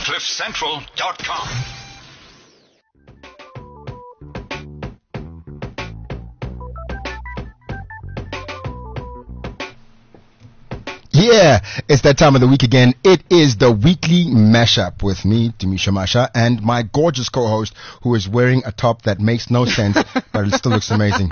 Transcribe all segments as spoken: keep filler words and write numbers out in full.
cliff central dot com. Yeah, it's that time of the week again. It is the weekly mashup with me, Demisha Masha, and my gorgeous co-host who is wearing a top that makes no sense, but it still looks amazing.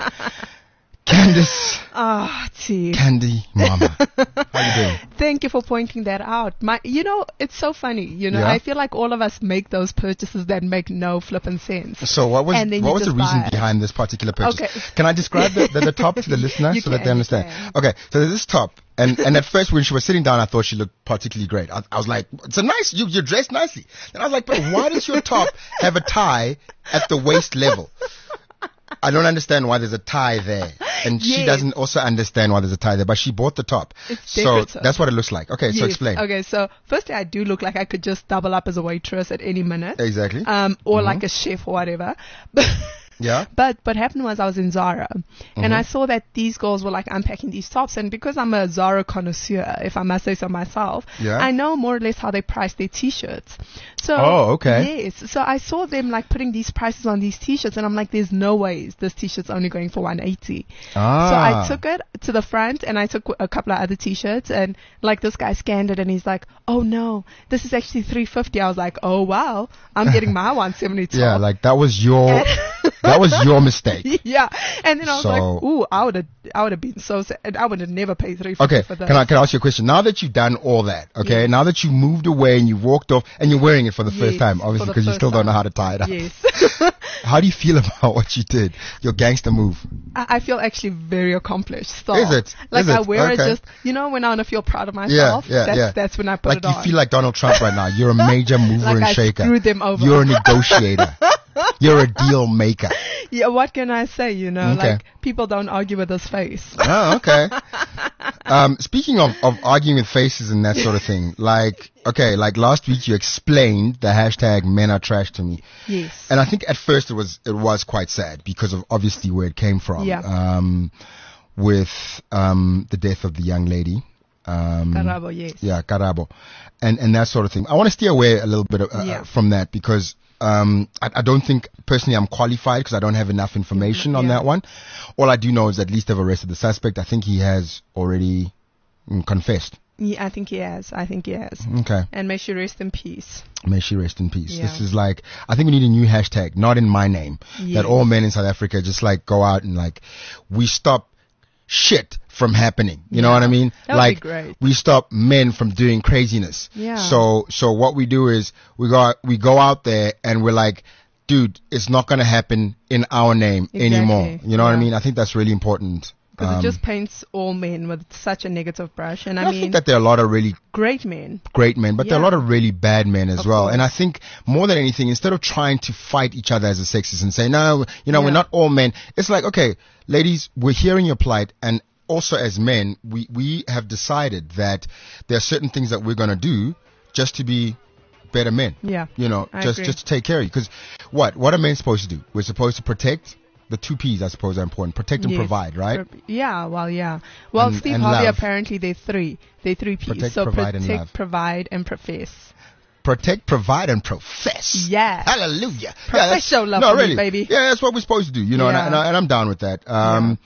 Candice. Ah, oh, T. Candy Mama. How you doing? Thank you for pointing that out. My, you know, it's so funny. You know, Yeah? I feel like all of us make those purchases that make no flippin' sense. So what was And then what you was the just reason buy it. behind this particular purchase? Okay. Can I describe the, the, the top to the listener You so that can, they you understand? can. Okay, so there's this top, and and at first when she was sitting down, I thought she looked particularly great. I, I was like, it's a nice, you, you're dressed nicely. Then I was like, but why does your top have a tie at the waist level? I don't understand why there's a tie there. And she Yes. doesn't also understand why there's a tie there, but she bought the top. It's so decorative. that's what it looks like. Okay, so Yes. explain. Okay, so firstly, I do look like I could just double up as a waitress at any minute. Exactly. Um, or Mhm. like a chef or whatever. But Yeah. But what happened was I was in Zara, and I saw that these girls were like unpacking these tops, and because I'm a Zara connoisseur, if I must say so myself, Yeah. I know more or less how they price their t-shirts. So Oh, okay. Yes. So I saw them like putting these prices on these t-shirts, and I'm like, there's no ways this t-shirt's only going for one eighty. Ah. So I took it to the front, and I took a couple of other t-shirts, and like this guy scanned it, and he's like, oh no, this is actually three fifty. I was like, oh wow, I'm getting my one seventy top. Yeah, like that was your that was your mistake. Yeah, and then I was So- like, "Ooh, I would have, I would have been so sad. I would have never paid three fifty Okay, for this." can I can I ask you a question? Now that you've done all that, okay, Yes. now that you moved away and you walked off and you're wearing it for the first Yes, time, for obviously the because you first still don't know time. how to tie it up. Yes, How do you feel about what you did? Your gangster move. I, I feel actually very accomplished. So, Is it? Like Is I it? wear it Okay. just, you know, when I want to feel proud of myself. yeah, that's, yeah. That's when I put Like it you on. feel like Donald Trump right now. You're a major mover Like and I shaker. screwed them over. You're a negotiator. You're a deal maker. Yeah, what can I say? You know, Okay. like people don't argue with his face. Oh, okay. Um, speaking of, of arguing with faces and that sort of thing, like, okay, like last week you explained the hashtag men are trash to me. Yes. And I think at first it was, it was quite sad because of obviously where it came from. Yeah. Um, with, um, the death of the young lady. Um, Karabo, yes. yeah, Karabo. And, and that sort of thing. I want to steer away a little bit uh, Yeah. from that because, um, I, I don't think personally I'm qualified because I don't have enough information on Yeah. that one. All I do know is at least they've arrested the suspect. I think he has already mm, confessed. Yeah, I think he has. I think he has. Okay. And may she rest in peace. May she rest in peace. Yeah. This is like, I think we need a new hashtag, not in my name, Yes. that all men in South Africa just like go out and like, we stop shit from happening. You know Yeah. what I mean? That would like, be great. we stop men from doing craziness. Yeah. So, so what we do is we go, out- we go out there and we're like, dude, it's not going to happen in our name Exactly. anymore. You know what I Yeah. mean? I think that's really important. Because Um, it just paints all men with such a negative brush. And I I mean, think that there are a lot of really great men. great men, but there are a Yeah. lot of really bad men as Of well. course. And I think more than anything, instead of trying to fight each other as a sexist and say, no, you know, we're Yeah. not all men. It's like, okay, ladies, we're hearing your plight. And also as men, we, we have decided that there are certain things that we're going to do just to be better men. Yeah. You know, I just, agree. just to take care of you. Because what, what are men supposed to do? We're supposed to protect. The two P's, I suppose, are important. Protect and Yes. provide, right? Pro- Yeah, well, yeah. Well, And- Steve and Harvey, love. apparently they're three. They're three P's. Protect, so provide, and protect, love. provide, and profess. Protect, provide, and profess. Yeah. Hallelujah. Yeah, Profess that's- your love no, for me, really. baby. Yeah, that's what we're supposed to do, you know, and, I, Yeah. and, I, and I'm down with that. Um,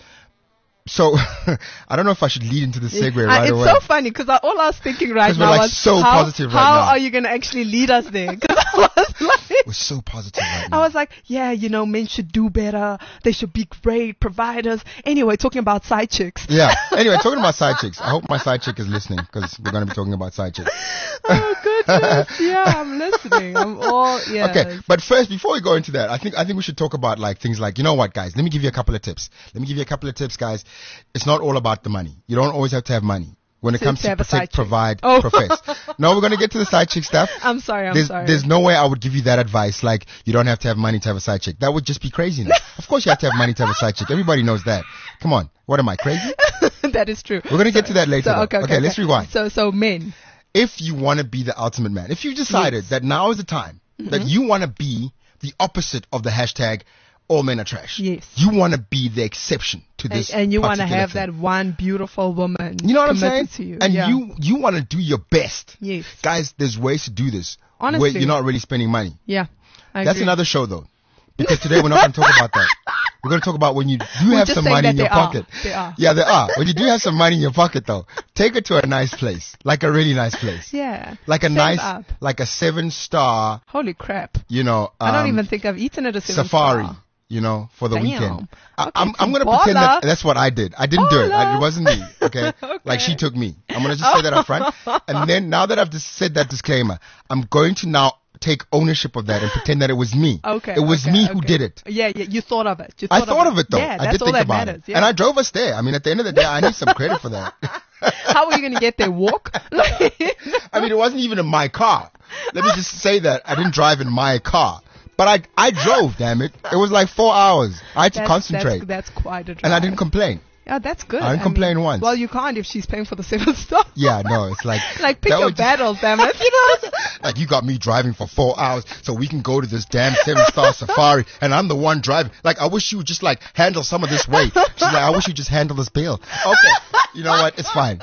So, I don't know if I should lead into the segue Uh, right it's away. so funny because all I was thinking right 'Cause we're, now like, was so how, positive right how now. are you going to actually lead us there? Because I was like, We're so positive right I now. was like, yeah, you know, men should do better. They should be great providers. Anyway, talking about side chicks. Yeah. Anyway, talking about side chicks. I hope my side chick is listening because we're going to be talking about side chicks. Oh goodness, yeah, I'm listening. I'm all yeah. Okay, but first, before we go into that, I think I think we should talk about like things like, you know what, guys? Let me give you a couple of tips. Let me give you a couple of tips, guys. It's not all about the money. You don't always have to have money when it To- comes to to have a side protect, chick. provide, Oh. profess. No, we're gonna get to the side chick stuff. I'm sorry, I'm there's, sorry. There's no way I would give you that advice. Like, you don't have to have money to have a side chick. That would just be craziness. Of course, you have to have money to have a side chick. Everybody knows that. Come on, what am I crazy? That is true. We're gonna get to that later. So, though. okay, okay, let's okay. rewind. So, so men. If you want to be the ultimate man, if you decided Yes. that now is the time that you want to be the opposite of the hashtag all men are trash. Yes. You want to be the exception to this. And, and you want to particular have thing. that one beautiful woman. You know what I'm committed saying? To you. And yeah. you you want to do your best. Yes. Guys, there's ways to do this. Honestly. Where you're not really spending money. Yeah. I That's agree. another show though. Because today we're not going to talk about that. We're going to talk about when you do We're have just some saying money that in your they are. pocket. They are. Yeah, there are. When you do have some money in your pocket though, take it to a nice place. Like a really nice place. Yeah. Like a Save nice, up. like a seven star, Holy crap. you know, um, I don't even think I've eaten at a seven safari, star. you know, for the Damn. weekend. I, Okay, I'm, I'm going to baller. pretend that that's what I did. I didn't do it. I, Baller. it wasn't me. Okay? Okay. Like she took me. I'm going to just say that up front. And then now that I've just said that disclaimer, I'm going to now take ownership of that and pretend that it was me. Okay. It was okay, me okay. who did it. Yeah, yeah. You thought of it. You I thought thought of it though. Yeah, I that's did all think that about matters. it. Yeah. And I drove us there. I mean, at the end of the day, I need some credit for that. How are you going to get there? Walk? I mean, it wasn't even in my car. Let me just say that I didn't drive in my car. But I I drove, damn it. It was like four hours. I had to That's- concentrate. That's, that's quite a drive. And I didn't complain. Yeah, that's good. I didn't complain mean, once. Well, you can't if she's paying for the seven star. Yeah, no, it's like... Like, pick that your would just- battles, damn it. You know? Like, you got me driving for four hours so we can go to this damn seven-star safari, and I'm the one driving. Like, I wish you would just, like, handle some of this weight. She's like, I wish you just handle this bill. Okay, you know what? It's fine.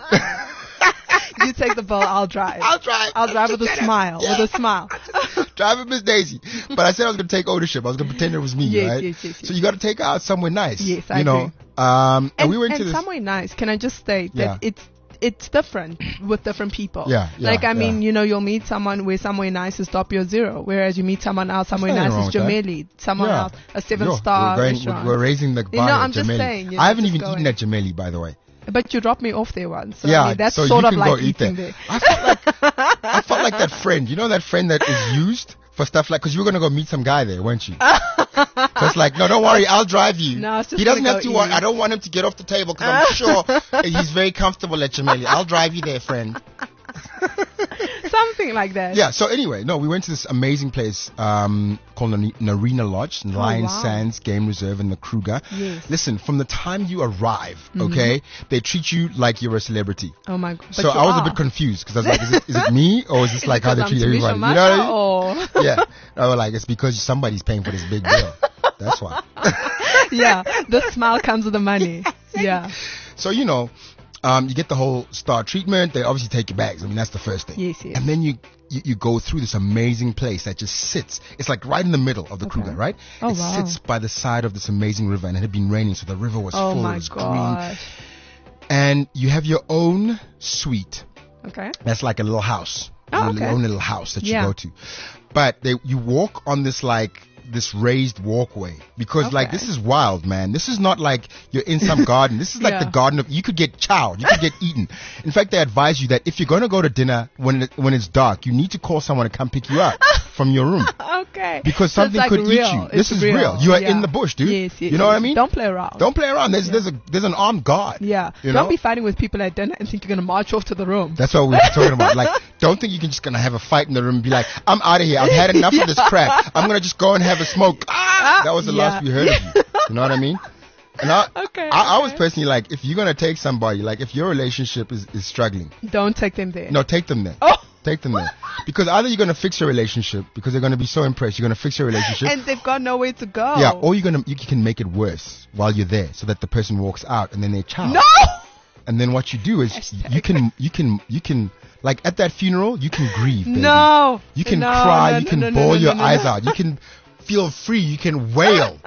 You take the bill, I'll drive. I'll drive. I'll drive with a smile. With a smile. Driving Miss Daisy. But I said I was going to take ownership. I was going to pretend it was me, Yes, right? yes, yes, yes. So you got to take her out somewhere nice. Yes, I You know? agree. Um, and, And, we went and to this... somewhere nice. Can I just state Yeah. that it's it's different with different people. Yeah, yeah, Like, I yeah. mean, you know, you'll meet someone where somewhere nice is Top Your Zero, whereas you meet someone else somewhere There's nice nothing is wrong with that. Jameli, someone Yeah. else a seven Yo, star we're, going, restaurant. we're, we're raising the bar You know, at I'm just Gemelli. saying, you know, I haven't just even going. eaten at Gemelli, by the way. But you dropped me off there once. So, Yeah, I mean, that's so sort you of can like go eat eating there. there. I felt like I felt like that friend. You know that friend that is used for stuff like, because you were gonna go meet some guy there, weren't you? So it's like, no, don't worry, I'll drive you. No, it's just he doesn't gonna have to go worry. eat. I don't want him to get off the table because I'm sure he's very comfortable at Gemelli. I'll drive you there, friend. Something like that. Yeah. So anyway, no, we went to this amazing place um, called Nar- Narina Lodge, Lion Oh, wow. Sands Game Reserve in the Kruger. Yes. Listen, from the time you arrive, okay, they treat you like you're a celebrity. Oh my god. So I was a bit confused because I was like, is it, is it me or is this like how they treat everybody? You know what I mean? Or Yeah. I was like, it's because somebody's paying for this big bill. That's why. yeah, the smile comes with the money. Yeah. So, you know, um, you get the whole star treatment. They obviously take your bags. I mean, that's the first thing. Yes, yes. And then you, you, you go through this amazing place that just sits. It's like right in the middle of the Okay. Kruger, right? Oh, it wow. sits by the side of this amazing river, and it had been raining, so the river was Oh full. It my was green. gosh. And you have your own suite. Okay. That's like a little house. Oh, your okay. own little house that you Yeah. go to. But they, you walk on this like this raised walkway because like Okay. this is wild, man. This is not like you're in some garden. This is like Yeah. the garden of, you could get chowed, you could get eaten. In fact, they advise you that if you're going to go to dinner when it, when it's dark, you need to call someone to come pick you up from your room. Okay. Because So it's something like could real. eat you. It's This is real. You are yeah. in the bush, dude. Yes, yes. You know what I yes. mean? Don't play around. Don't play around. There's Yeah. there's a there's an armed guard. Yeah. You Don't know? be fighting with people at dinner and think you're gonna march off to the room. That's what we were talking about. Like, don't think you can just gonna have a fight in the room and be like, I'm out of here. I've had enough of this crap. I'm gonna just go and have a smoke. Ah! That was the Yeah. last we heard of you. You know what I mean? And I, Okay, I, I was okay. personally like, if you're gonna take somebody, like if your relationship is, is struggling, Don't take them there. no, take them there. Oh. Take them there. Because either you're gonna fix your relationship because they're gonna be so impressed, you're gonna fix your relationship. And they've got nowhere to go. Yeah, or you're gonna you can make it worse while you're there, so that the person walks out and then they chow. No. And then what you do is Hashtag. you can you can you can like at that funeral you can grieve, baby. No. You can No, cry, no, you no, can no, no, bawl no, your no, no, eyes no. out, you can feel free, you can wail.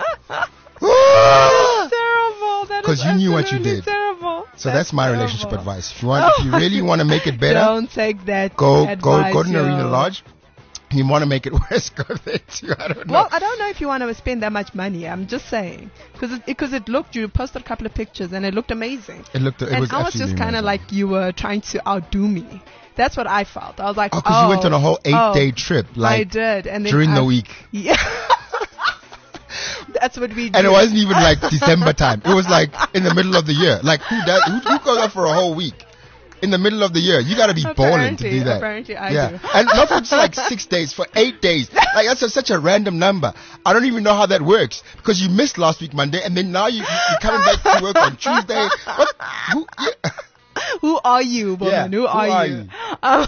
Terrible. That is 'Cause you knew what you absolutely did. Terrible. So that's my terrible. relationship advice. If you want, if you really want to make it better, Don't take that. go go advice, go to yo. Narina Lodge. You want to make it worse, go there too. I don't know. Well, I don't know if you want to spend that much money. I'm just saying because it, because it looked. You posted a couple of pictures and it looked amazing. it looked. It and was I was absolutely just kind of amazing. like you were trying to outdo me. That's what I felt. I was like, Oh, oh, because you went on a whole eight-day oh, trip, I like did, and then during I, the week. Yeah. That's what we did. And it wasn't even like December time. It was like in the middle of the year. Like who does? Who, who goes out for a whole week in the middle of the year? You got to be balling to Apparently, do that. apparently I yeah, do. and not for just like six days, for eight days. Like that's a, such a random number. I don't even know how that works because you missed last week Monday, and then now you, you're coming back to work on Tuesday. What? Who? Yeah. Who are you, woman? Yeah, who, are who are you? you? Um,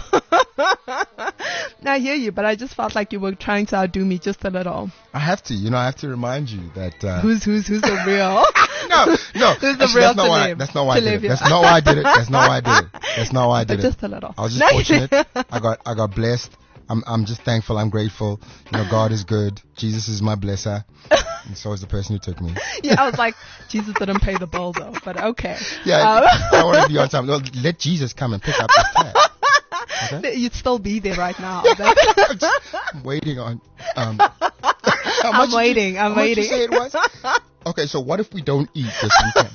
I hear you, but I just felt like you were trying to outdo me just a little. I have to, you know, I have to remind you that. Uh, Who's who's who's the real? no, no. Who's the Actually, real that's not why. Talib? That's not why I did it. Talib, That's yeah. not why I did it. That's not why I did it. That's not why I But did it. just a little. I was just No. fortunate. I got I got blessed. I'm I'm just thankful. I'm grateful. You know, God is good. Jesus is my blesser, and so is the person who took me. Yeah, I was like, Jesus didn't pay the bill though, but okay. Yeah, Um, I want to be on time. No, let Jesus come and pick up the tab. Okay? You'd still be there right now. I'm just waiting on. Um, how much I'm did waiting. You, I'm how much waiting. you say it was? Okay, so what if we don't eat this weekend?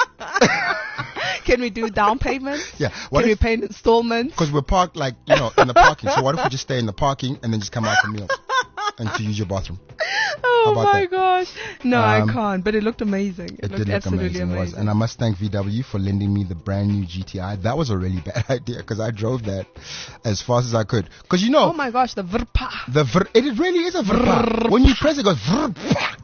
Can we do down payments? Yeah. What Can we if? pay in installments? Because we're parked like you know in the parking. So what if we just stay in the parking and then just come out for meals and to use your bathroom? Oh about my that? gosh. No, Um, I can't. But it looked amazing. It, It looked did look absolutely amazing. amazing. It was. And I must thank V W for lending me the brand new G T I. That was a really bad idea because I drove that as fast as I could. Because you know, Oh my gosh, the vrpa. the vr- it really is a vrpa. When you press it, it goes vrpa.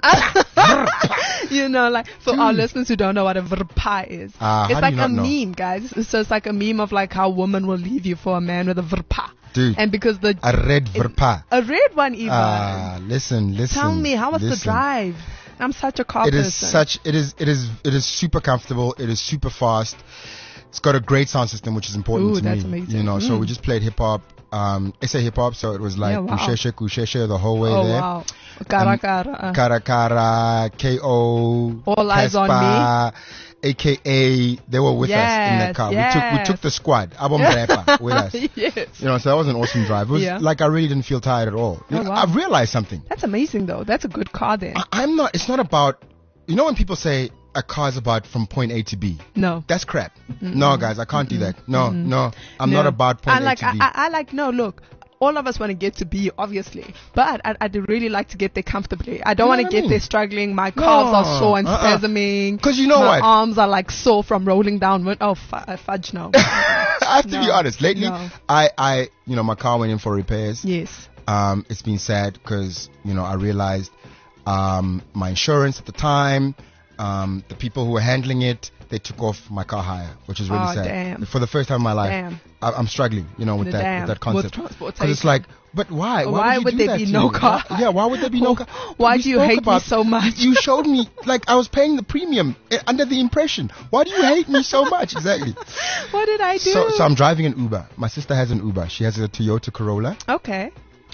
You know, like for our Dude. listeners who don't know what a vrpa is, Ah, it's how do like you a not know? meme, guys. So it's like a meme of like how women will leave you for a man with a vrpa. Dude, And because the a red vrpa. a red one even. Ah, listen, listen. Tell me, how was the listen. drive? I'm such a car It person. is such. It is. It is. It is super comfortable. It is super fast. It's got a great sound system, which is important Ooh, to that's me. amazing. You know, so Mm. we just played hip hop. Um, I say hip hop, so it was like Yeah, wow. kusheshe kusheshe the whole way Oh there. wow. Kara kara. Kara Kara, K O, All Eyes on Casper, A K A, they were with us in the Yes, car. We took we yes. took the squad, Abom Repa, with us. Yes. You know, so that was an awesome drive. It was Yeah. like I really didn't feel tired at all. You Oh, know, wow. I've realized something. That's amazing though. That's a good car then. I, I'm not. It's not about. You know when people say a car is about from point A to B. No. That's crap. No, guys, I can't do that. No, no, I'm not No. about point I like, A to B. I, I, I like, no, look. All of us want to get to B, obviously, but I, I'd really like to get there comfortably. I don't You know want to what I get mean? there struggling. My calves are sore and uh-uh. spasming. 'Cause you know My what? arms are like sore from rolling down. When, oh, fu- uh, fudge, no. I have to be No, honest. Lately, no. I, I, you know, my car went in for repairs. Yes. Um, it's been sad because, you know, I realized, um, my insurance at the time, um, the people who were handling it, they took off my car hire, which is really Oh, sad. damn. For the first time in my life, Damn. I, I'm struggling, you know, with The that, damn. with that With concept. transportation. Because it's like, but why? Why, Why would, would you do there that be to no me? car? Why- yeah, why would there be no car? Why We do you spoke hate me about- so much? You showed me, like, I was paying the premium eh, under the impression. Why do you hate me so much? Exactly. What did I do? So, so I'm driving an Uber. My sister has an Uber. She has a Toyota Corolla. okay.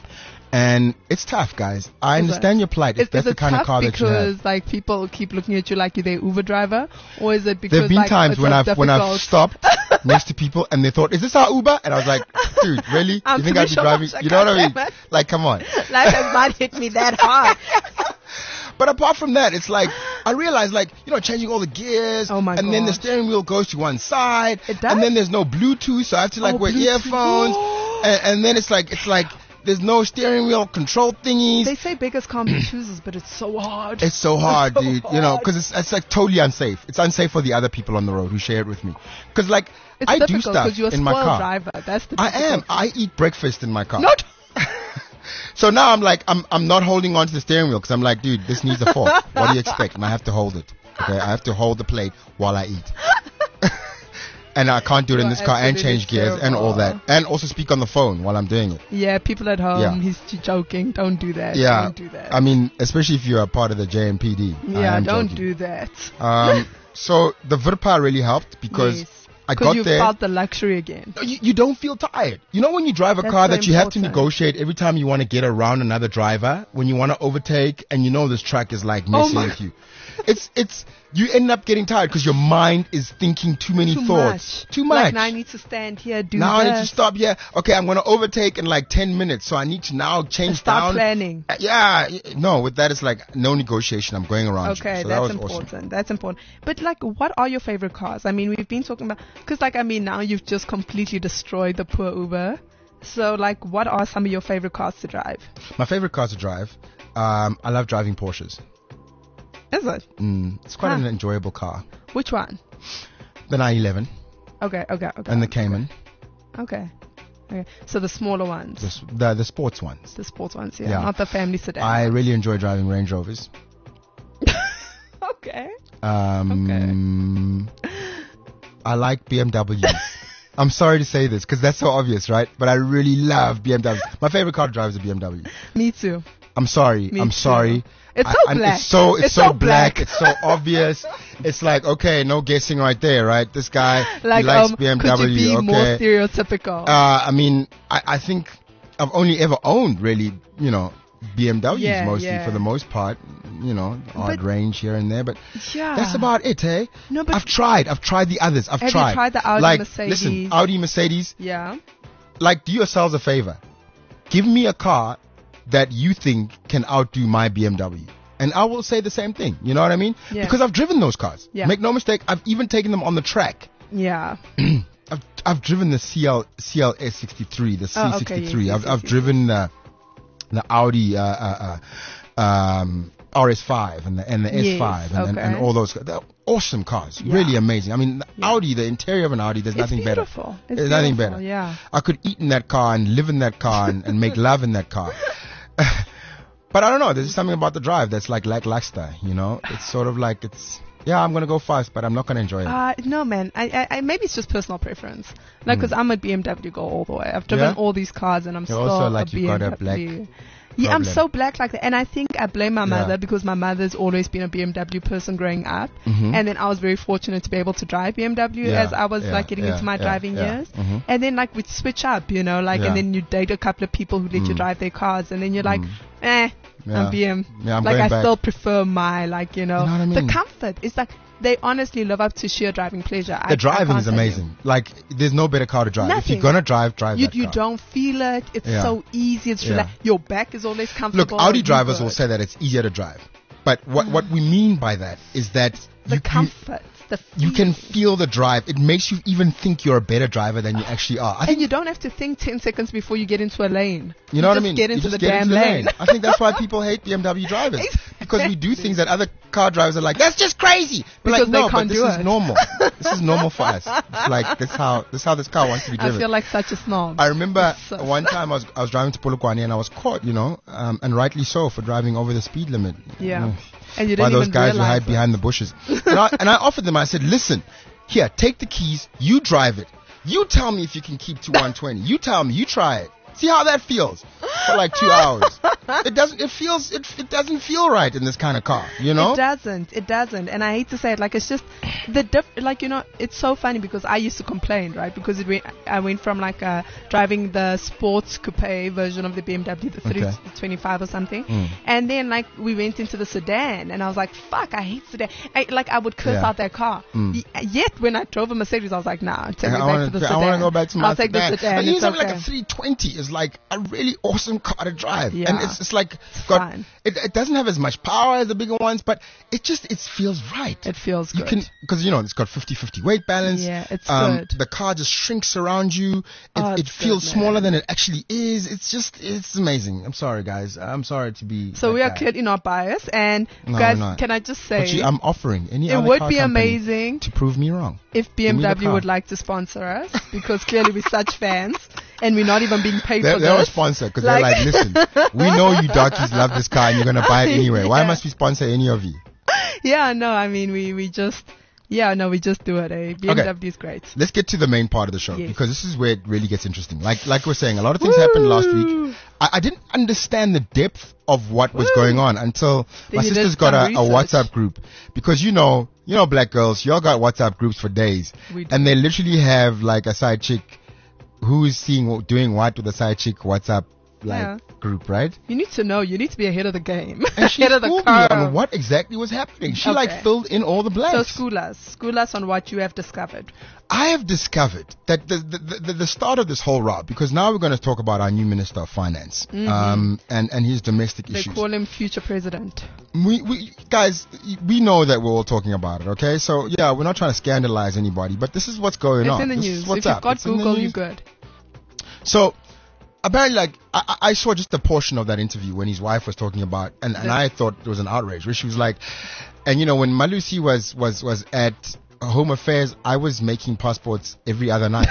And it's tough, guys. I Is understand it- your plight. If Is, that's is the it kind tough of car that you have. because like people keep looking at you like you're their Uber driver, or is it because There have been like, times it's when so I've when I've difficult? stopped next to people and they thought, "Is this our Uber?" And I was like, "Dude, really? I'm you think to I'd be be sure driving? I You know what I mean? can't. Like, come on." Life has not hit me that hard. But apart from that, it's like I realized, like, you know, changing all the gears, Oh my and then the gosh. steering wheel goes to one side, It does? and then there's no Bluetooth, so I have to like Oh, wear Bluetooth. earphones, and, and then it's like it's like there's no steering wheel control thingies. They say beggars can't be choosers, but it's so hard. It's so hard, so dude. You know, hard. because it's it's like totally unsafe. It's unsafe for the other people on the road who share it with me. Because like It's I do difficult stuff because you're a in my spoiled car. driver. That's the I am. difficult- I eat breakfast in my car. Not. So now I'm like, I'm I'm not holding on to the steering wheel because I'm like, dude, this needs a fork. What do you expect? And I have to hold it. Okay, I have to hold the plate while I eat. And I can't do it in You this are car and absolutely change gears and all that. terrible. And also speak on the phone while I'm doing it. Yeah, people at home. Yeah. He's j- joking. Don't do that. Yeah. Don't do that. I mean, especially if you're a part of the J M P D. I yeah, am don't joking. do that. Um, so the Virpa really helped because Yes. I Because got you there. felt the luxury again. You, you don't feel tired. You know when you drive a That's car so that you have to important. negotiate every time you want to get around another driver, when you want to overtake, and you know this truck is like messing Oh my- with you. It's it's you end up getting tired because your mind is thinking too many Too thoughts. much. Too much. Like now I need to stand here, do Now I need to this, stop here. Okay, I'm going to overtake in like ten minutes, so I need to now change start down. planning. Uh, Yeah, y- no, with that it's like no negotiation. I'm going around. you. Okay, so that that's was important. awesome. That's important. But like, what are your favorite cars? I mean, we've been talking about because, like, I mean, now you've just completely destroyed the poor Uber. So, like, what are some of your favorite cars to drive? My favorite car to drive. Um, I love driving Porsches. Is it? Mm, it's quite Huh. an enjoyable car. Which one? The nine eleven Okay, okay, okay. and the Cayman, Okay. Okay. So the smaller ones, the, s- the the sports ones. the sports ones, yeah, Yeah. not the family sedan. I really enjoy driving Range Rovers. okay. Um, I like B M Ws. I'm sorry to say this because that's so obvious, right? But I really love B M Ws. My favorite car to drive is a B M W. Me too. I'm sorry. Me I'm too. sorry. It's so I, black. It's so it's, It's so, so black. black. It's so obvious. It's like, okay, no guessing right there, right? This guy Like, he likes um, B M W. could you be okay. more stereotypical? Uh, I mean, I, I think I've only ever owned really, you know, B M Ws Yeah, mostly yeah. for the most part. You know, odd But- range here and there, but yeah. that's about it, eh? No, but I've tried. I've tried the others. I've Have you tried. tried the Audi, like, Mercedes? Listen, Audi, Mercedes. Yeah. Like, do yourselves a favor. Give me a car that you think can outdo my B M W. And I will say the same thing. You know what I mean? Yeah. Because I've driven those cars. Yeah. Make no mistake, I've even taken them on the track. Yeah. I've I've driven the C L C L S sixty-three, the C Oh, okay, sixty-three. yes, I've yes, I've yes, driven the the Audi uh, uh, uh, um, R S five and the and the Yes, S five and, and, and okay. all those. They're awesome cars, Yeah. really amazing. I mean, the Yeah. Audi, the interior of an Audi, there's It's nothing better. beautiful. It's There's nothing beautiful, better. Yeah. I could eat in that car and live in that car and, and make love in that car. But I don't know. There's something about the drive that's like lackluster. You know, it's sort of like it's. Yeah, I'm gonna go fast, but I'm not gonna enjoy it. Uh, no, man. I, I, I maybe it's just personal preference. Like, because I'm a B M W girl all the way. I've driven Hmm. Yeah? all these cars, and I'm You're still also like a you've got B M W. a black Yeah, I'm problem. so black like that, and I think I blame my Yeah. mother because my mother's always been a B M W person growing up, Mhm. and then I was very fortunate to be able to drive B M W Yeah, as I was yeah, like getting yeah, into my yeah, driving yeah. years, Mhm. and then like we'd switch up, you know, like, Yeah. and then you date a couple of people who let you Mm. drive their cars, and then you're like, Mm. eh, Yeah. I'm B M. Yeah, I'm like going I back. still prefer my like you know, You know what I mean? the comfort. It's like they honestly live up to sheer driving pleasure. I- The I driving can't is tell you. amazing. Like, there's no better car to drive. If Nothing. you're gonna drive, drive You, that you car. don't feel it. It's Yeah. so easy. It's Yeah. relaxed. Your back is always Look, comfortable. Audi You're drivers good. will say that it's easier to drive. But what, what we mean by that is that the you, you, comfort, the you can feeling. feel the drive. It makes you even think you're a better driver than you actually are. I And think, you don't have to think ten seconds before you get into a lane. you know what I just mean? Get You into just the get damn into the lane. I think that's why people hate B M W drivers. Because we do things that other car drivers are like, that's just crazy. We're Because like, no, they can't but this do is it. normal. This is normal for us. It's like, this how, this how this car wants to be I driven. feel like such a snob. I remember So- one time I was I was driving to Polokwane and I was caught, you know, um, and rightly so for driving over the speed limit. Yeah. Mm. And you By didn't those even guys who realize hide it. behind the bushes. and, I, and I offered them. I said, "Listen, here, take the keys. You drive it. You tell me if you can keep to one twenty. You tell me. You try it. See how that feels for like two hours. It doesn't. It feels. It, it doesn't feel right in this kind of car. You know. It doesn't. It doesn't. And I hate to say it, like it's just the diff. Like you know, it's so funny because I used to complain, right? Because it went, I went from like uh, driving the sports coupe version of the B M W, the three twenty-five or something, Mm. and then like we went into the sedan, and I was like, "Fuck, I hate sedan." I, like I would curse Yeah. out that car. Mm. Y- yet when I drove a Mercedes, I was like, "Nah, take me I back wanna, to the I sedan." want to go back to my I'll take sedan. the sedan. But you It's something okay. like a three twenty is like a really awesome car to drive, Yeah. and it's it's like got fun. it, it doesn't have as much power as the bigger ones, but it just it feels right. It feels You good. can because you know it's got fifty-fifty weight balance. Yeah, it's um, good. The car just shrinks around you. It, Oh, it it's feels good, smaller man. than it actually is. It's just it's amazing. I'm sorry, guys. I'm sorry to be. So that we are guy. clearly not biased, and No, guys, we're not. can I just But say, you, I'm offering any it other would car be company amazing to prove me wrong. if Give me the B M W car. would like to sponsor us, because clearly we're such fans, and we're not even being paid They're, for they're a this. sponsor because Like- they're like, listen, we know you darkies love this car and you're gonna buy it anyway. Why Yeah. must we sponsor any of you? Yeah, no, I mean we we just, yeah, no, we just do it. Eh? B M W is great. Let's get to the main part of the show Yes. because this is where it really gets interesting. Like like we're saying, a lot of things happened last Woo! week. I, I didn't understand the depth of what was Woo! going on until Then my you did sister's got some a, a research. WhatsApp group because you know you know black girls, y'all got WhatsApp groups for days, We do. and they literally have like a side chick who is seeing doing what with a side chick WhatsApp like Yeah. group, right? You need to know. You need to be ahead of the game. And she ahead of the schooled me curve. on what exactly was happening. She like Okay. filled in all the So blanks. school us, school us on what you have discovered. I have discovered that the, the, the, the start of this whole route, because now we're going to talk about our new Minister of Finance um, and, and his domestic Mm-hmm. They issues. call him future president. We, we, guys, we know that we're all talking about it, okay? So, yeah, we're not trying to scandalize anybody, but this is what's going It's on. in the This news. is what's If you've up. got It's in the Google, you're news. good. So, apparently, like, I, I I saw just a portion of that interview when his wife was talking about, and, and The- I thought it was an outrage, where she was like, and you know, when Malusi was, was, was at Home Affairs, I was making passports every other night.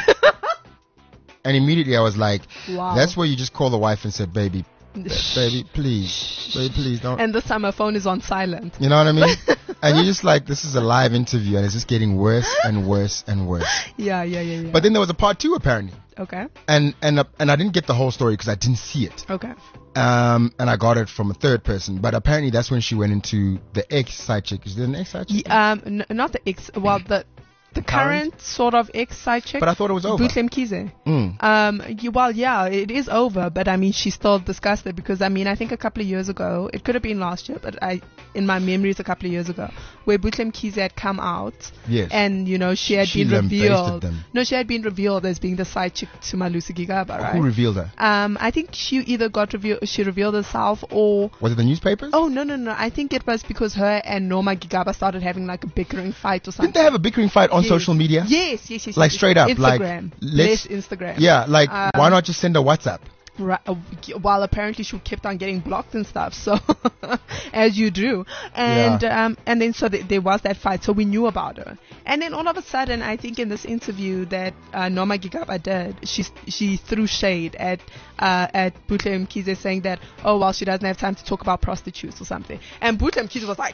And immediately I was like, Wow. that's where you just call the wife and said, baby, baby, please, baby, please don't. And this time her phone is on silent. You know what I mean? And you're just like, this is a live interview, and it's just getting worse and worse and worse. Yeah, yeah, yeah, yeah. But then there was a part two, apparently. Okay. And and uh, and I didn't get the whole story because I didn't see it. Okay. Um, and I got it from a third person. But apparently that's when she went into the ex side chick. Is there an ex side chick? Yeah, um, n- not the ex. Well, the the current, Current? sort of ex side chick. But I thought it was over. Butlem Kize. Mm. Um, you, well, yeah, it is over, but I mean, she still discussed it because I mean, I think a couple of years ago, it could have been last year, but I, in my memories, a couple of years ago, where Butlem Kize had come out, Yes. and you know, she had She been lambasted revealed. them. No, she had been revealed as being the side chick to Malusi Gigaba, right? Who revealed her? um, I think she either got revealed, she revealed herself, or Was it the newspapers? oh no, no, no, I think it was because her and Norma Gigaba started having like a bickering fight or something. Didn't they have a bickering fight on Yes. social media? Yes, yes, yes. Like yes, straight yes. up, like, Instagram. let's- Less Instagram. Yeah, like, Um, why not just send a WhatsApp? Right, uh, while apparently she kept on getting blocked and stuff, so as you do, and Yeah. um, and then so th- there was that fight, so we knew about her, and then all of a sudden, I think in this interview that uh, Norma Gigaba did, she she threw shade at uh, at Butlem Kize, saying that oh well, she doesn't have time to talk about prostitutes or something, and Butlem Kize was like,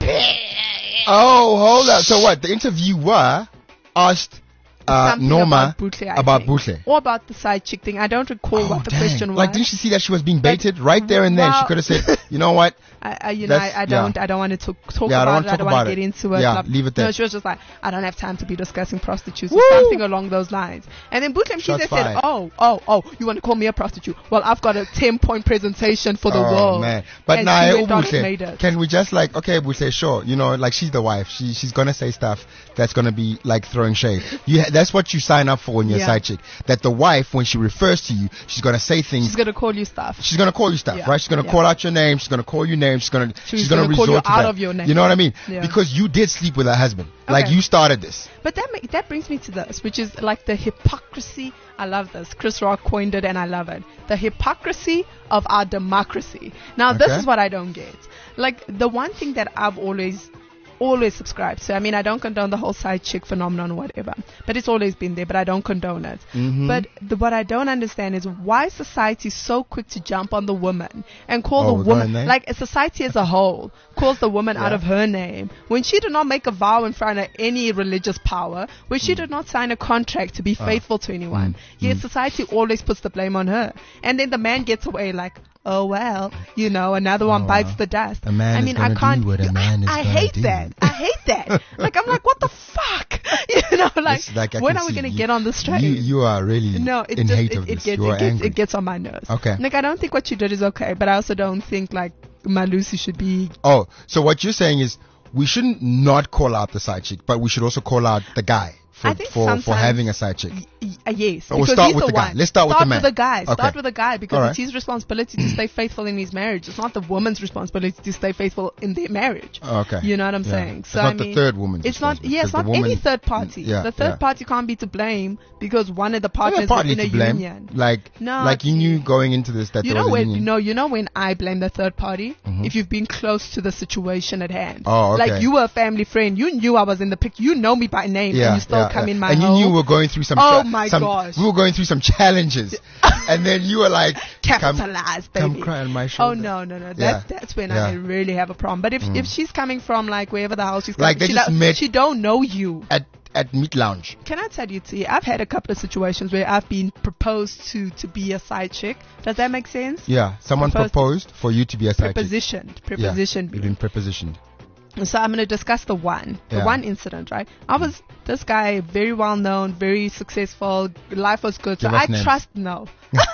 Oh, hold up. So what? The interviewer asked uh, something Norma about Butle, I about think. Butle. or about the side chick thing. I don't recall Oh, what the dang. question was. Like, didn't she see that she was being But- baited right there and then? She well- could have said, you know what? I, I, you know, That's- I, I yeah. don't, I don't want to talk, talk Yeah, I don't about wanna it. I talk don't want about to it. get into it. Yeah, blah- leave it No, there. she was just like, I don't have time to be discussing prostitutes Woo! or something along those lines. And then Butlem Shots Kize fired. said, oh, oh, oh, you want to call me a prostitute? Well, I've got a ten-point presentation for the Oh, world. man. But And now, she nah, went on and made Butle, it. can we just like, okay, Butle, sure, you know, like she's the wife. She She's going to say stuff that's going to be like throwing shade. You ha- That's what you sign up for when you're Yeah. a side chick. That the wife, when she refers to you, she's going to say things. She's going to call you stuff. She's gonna call you stuff, Yeah, right? She's gonna yeah. call out your name. She's gonna call you names. She's gonna She's she's gonna, gonna call you resort to out that. of your name. You know what I mean? Yeah. Because you did sleep with her husband. Like Okay. you started this. But that ma- that brings me to this, which is like the hypocrisy. I love this. Chris Rock coined it, and I love it. The hypocrisy of our democracy. Now, this Okay. is what I don't get. Like the one thing that I've always always subscribed to. I mean, I don't condone the whole side chick phenomenon or whatever, but it's always been there. But I don't condone it. Mhm. But the, what I don't understand is why society is so quick to jump on the woman and call Oh, the we're going woman, there? like a society as a whole, calls the woman out Yeah. of her name when she did not make a vow in front of any religious power, when she did not sign a contract to be Ah. faithful to anyone. Mm. Yet Mm. society always puts the blame on her, and then the man gets away like, oh well, you know, another one Oh, bites well. the dust. A man I is mean, I gonna can't. do what a man is I gonna hate do. that. I hate that. Like I'm like, what the fuck? You know, like, It's like I when can are we see gonna you- get on this train? You you are really No, it in just hate it, of it, this. gets, you are it, gets, angry. it gets on my nerves. Okay. Like I don't think what you did is okay, but I also don't think like Malusi should be. Oh, so what you're saying is we shouldn't not call out the side chick, but we should also call out the guy for I think for, for sometimes- having a side chick. y- y- uh, yes, But we'll because start he's with the, the guy. one. Let's start with the man. the guy. Start Okay. with the guy because All it's right. his responsibility to stay faithful in his marriage. It's not the woman's responsibility to stay faithful in their marriage. Okay. You know what I'm Yeah. saying? It's So not I the mean, third woman's It's not. responsibility, Yeah, it's 'cause not the woman- any third party. Yeah, the third yeah. party can't be to blame because one of the Well, partners they're partly is in a to blame. union. Like No, like you knew going into this that You there know was a when union. no, you know when I blame the third party Mhm. if you've been close to the situation at hand. Oh, okay. Like you were a family friend, you knew I was in the pic. You know me by name, Yeah, and you still yeah, come yeah. in my and home. you knew we were going through some. Oh tra- my some, gosh. We were going through some challenges, and then you were like, come, Capitalize, come baby. cry on my Oh shoulder. no, no, no. That's Yeah. that's when Yeah. I really have a problem. But if Mm. if she's coming from like wherever the hell she's Like, coming, they she, just don't- met- she don't know you. At at Meat Lounge. Can I tell you, T? I've had a couple of situations where I've been proposed to to be a side chick. Does that make sense? Yeah, someone Proposed- proposed for you to be a side chick. Prepositioned, Yeah, prepositioned. you've been prepositioned. So I'm going to discuss the one, the Yeah. one incident, right? I was this guy, very well known, very successful, life was good. So Give us I names. trust no.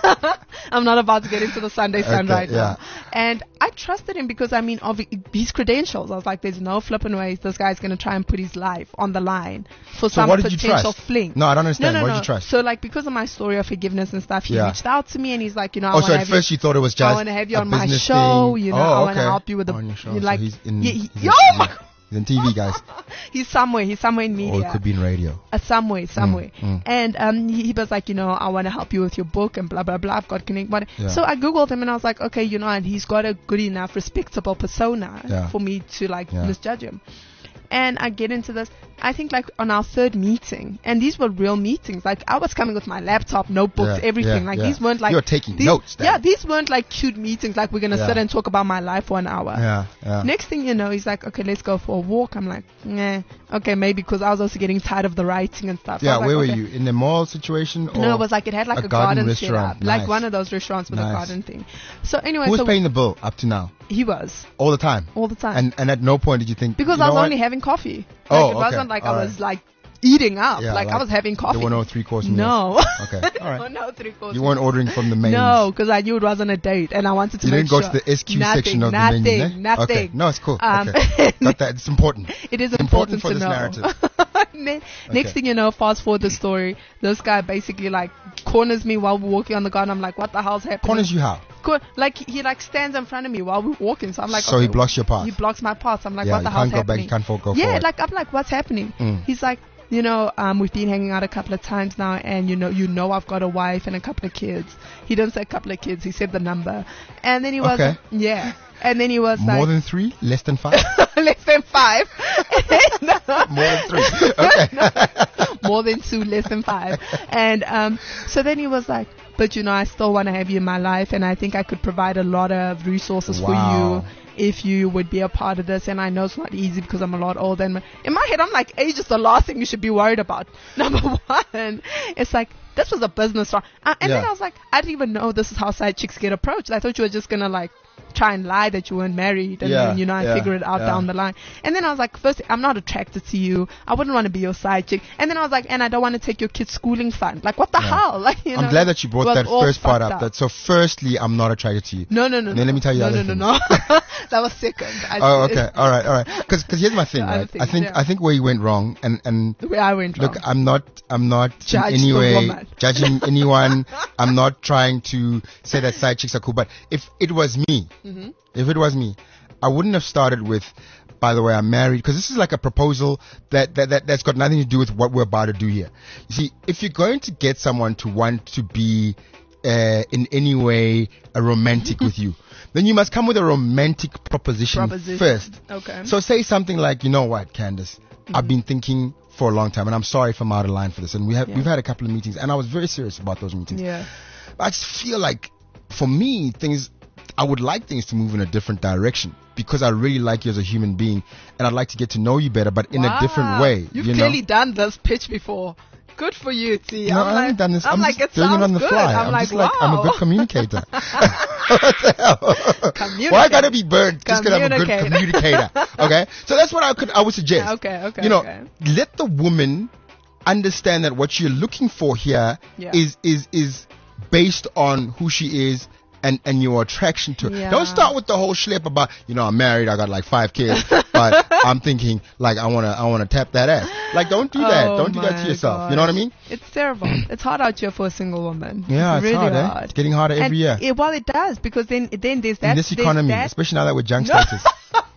I'm not about to get into the Sunday Sun Okay, right yeah. now. And I trusted him because I mean, of his credentials. I was like, there's no flipping ways this guy's going to try and put his life on the line for So some what did you potential trust? fling. No, I don't understand. No, no, what no. did you trust? So like because of my story of forgiveness and stuff, he Yeah. reached out to me and he's like, you know, I oh, want so to at have first you. you thought it was just I want to have you a on my business show. thing. You know, oh, I want to okay. help you with the on your show. you So like. he's in, yeah, he's he- in- oh my. He's in T V, guys. He's somewhere. He's somewhere in media. Or it could be in radio. Uh, somewhere, somewhere. mm. And um, he, he was like, you know, I want to help you with your book and blah, blah, blah. I've got connect. But Yeah. So I Googled him and I was like, okay, you know, and he's got a good enough, respectable persona Yeah. for me to like Yeah. misjudge him. And I get into this, I think like on our third meeting, and these were real meetings. Like I was coming with my laptop, notebooks, Yeah, everything. yeah, like yeah. these weren't like You're taking these, notes then. Yeah, these weren't like cute meetings. Like we're gonna Yeah. sit and talk about my life for an hour. Yeah, yeah. Next thing you know, he's like, okay, let's go for a walk. I'm like, nah, okay, maybe because I was also getting tired of the writing and stuff. So I Yeah, was where like, were okay. you? In the mall situation? Or No, it was like it had like a a, garden garden, set restaurant. up, like Nice. one of those restaurants with Nice. a garden thing. So anyway, Who was so paying the bill up to now? he was All the time? all the time. And and at no point did you think... Because you I know was what? only having coffee. Like, Oh, it okay. wasn't like All I right. was like eating up. Yeah, like, I like was having coffee. There were no three-course meals? No. Okay, all right. no three course. You weren't ordering from the main... No, because I knew it wasn't a date, and I wanted to You make didn't go sure. to the S Q nothing, section of nothing, the menu, Nothing, Okay, nothing. no, it's cool. Um, Okay. Got that. It's important. It is Important important, for to this know. narrative. Ne- Next Okay. thing you know, fast forward the story, this guy basically like corners me while we're walking on the garden. I'm like, what the hell's happening? Corners you how? Co- like he like stands in front of me while we're walking. So I'm like, So okay, he blocks your path. He blocks my path. So I'm like, Yeah, what the you hell's can't go back, happening? you can't for- go yeah, forward. like I'm like, what's happening? Mm. He's like, you know, um, we've been hanging out a couple of times now, and you know, you know, I've got a wife and a couple of kids. He didn't say a couple of kids. He said the number, and then he was, Okay. yeah, and then he was More like, than three? Less than five? less than five. More than three. Okay. More than two, less than five. And um, so then he was like, but you know, I still want to have you in my life, and I think I could provide a lot of resources Wow. for you if you would be a part of this. And I know it's not easy because I'm a lot older. And in my head, I'm like, age is the last thing you should be worried about. Number one, it's like, this was a business. Uh, and then Yeah. I was like, I didn't even know this is how side chicks get approached. I thought you were just going to like try and lie that you weren't married and Yeah, then, you know, and yeah, figure it out yeah. down the line. And then I was like, first, I'm not attracted to you. I wouldn't want to be your side chick. And then I was like, and I don't want to take your kid's schooling fund. Like, what the Yeah. hell? Like, you I'm know, glad that you it brought was that all first part fucked up. That, so firstly, I'm not attracted to you. no, no, no. Then no. let me tell you no, other no, no, things. no, That was second. I Oh, said- okay. All right, all right. Because here's my thing, The other right? thing, I think yeah. I think where you went wrong, and and The way I went wrong. look, I'm not I'm not Judge in any the way woman. judging anyone. I'm not trying to say that side chicks are cool. But if it was me, Mhm. if it was me, I wouldn't have started with, by the way, I'm married, because this is like a proposal that, that, that, that's got nothing to do with what we're about to do here. You see, if you're going to get someone to want to be uh, in any way a romantic with you, then you must come with a romantic proposition, Proposition. first. Okay. So say something like, you know what, Candace, I've been thinking for a long time, and I'm sorry if I'm out of line for this. And we have Yeah. we've had a couple of meetings, and I was very serious about those meetings. yeah. I just feel like, for me, things, I would like things to move in a different direction because I really like you as a human being, and I'd like to get to know you better, but in a different Wow. way. You've you clearly know? done this pitch before. Good for you, T. No, I'm I like, haven't done this. I'm, I'm, like, just it doing it sounds on the good. fly. I'm, I'm like, just like, I'm a wow. good communicator. What the hell? Communicate. Why I gotta be burnt just because I'm a good Communicate. communicator? Okay, so that's what I could, I would suggest. Okay, okay, You know, okay. let the woman understand that what you're looking for here Yeah. is is is based on who she is and and your attraction to her. Yeah. Don't start with the whole schlep about, you know, I'm married, I got like five kids, but I'm thinking like I wanna I wanna tap that ass. Like, don't do that. Oh Don't do that my to yourself. You know what I mean? It's terrible. It's hard out here for a single woman. Yeah, it's, really hard, eh? hard. It's getting harder every And year. It, well, it does, because then then there's that. In this there's economy, that- especially now that we're junk No. status.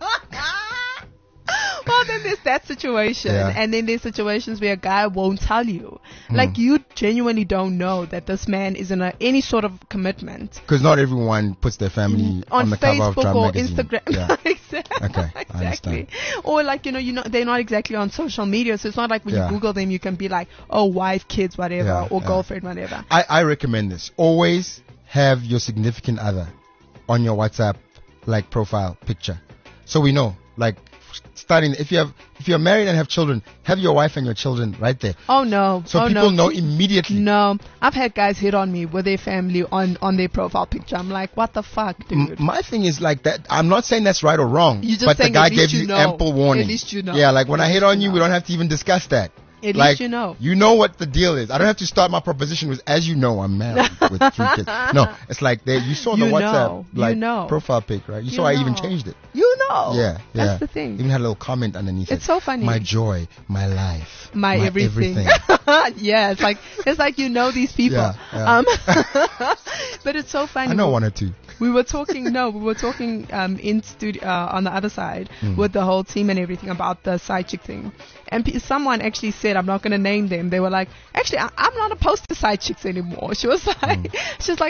Well, then there's that situation, Yeah. and then there's situations where a guy won't tell you. Hmm. Like, you genuinely don't know that this man is in a, any sort of commitment. Because not everyone puts their family on, On the cover of Facebook Drum or magazine. Instagram. Yeah. exactly. Okay, I exactly. Or like, you know, you know, they're not exactly on social media, so it's not like when Yeah. you Google them, you can be like, oh, wife, kids, whatever, Yeah, or yeah. girlfriend, whatever. I, I recommend this. Always have your significant other on your WhatsApp like profile picture, so we know. Like, starting if you have if you're married and have children, have your wife and your children right there, Oh no. so oh, people no. know immediately. No, I've had guys hit on me with their family on, on their profile picture. I'm like, what the fuck, M- dude? My thing is like that. I'm not saying that's right or wrong, You're just but the saying guy at least gave you you know. ample warning. At least you know. Yeah, like when At I hit least on you you, we know. don't have to even discuss that. At like, least you know. You know what the deal is. I don't have to start my proposition with, as you know, I'm married with three kids. No, it's like they, you saw the You WhatsApp know. You like know. profile pic, right? You, You saw I even know. changed it. You know. Yeah, yeah. That's the thing. Even had a little comment underneath it. It's so funny. My joy, my life, my, everything. yeah, it's like it's like you know these people. Yeah, yeah. Um, but it's so funny. I know one or two. We were talking. No, we were talking um, in studio uh, on the other side Mm. with the whole team and everything about the side chick thing. And p- someone actually said, I'm not going to name them. They were like, actually, I- I'm not opposed to side chicks anymore. She was like, Mm. she's like,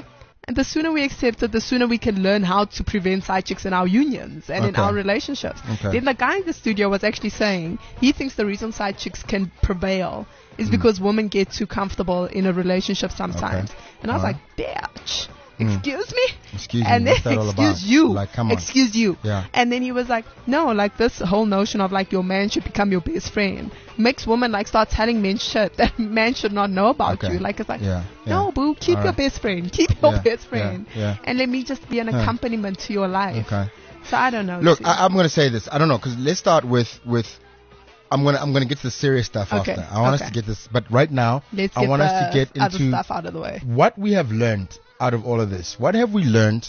And the sooner we accept it, the sooner we can learn how to prevent side chicks in our unions and in Okay. our relationships. Okay. Then the guy in the studio was actually saying he thinks the reason side chicks can prevail is because women get too comfortable in a relationship sometimes. Okay. And I was Alright. like, bitch, Mm. excuse me? Excuse me, And then, what's that all excuse about? you. Like, come on. Excuse you. Yeah. And then he was like, no, like this whole notion of like your man should become your best friend makes women like start telling men shit that men should not know about Okay. you. Like it's like, Yeah, no, yeah. boo, keep All your right. best friend. Keep your Yeah, best yeah, friend. yeah. And let me just be an Huh. accompaniment to your life. Okay. So I don't know. Look, too. I, I'm going to say this. I don't know, because let's start with with. I'm gonna I'm gonna get to the serious stuff Okay, after. I want us okay. to get this, but right now Let's I get want the us to get other into stuff out of the way. what we have learned out of all of this. What have we learned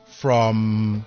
from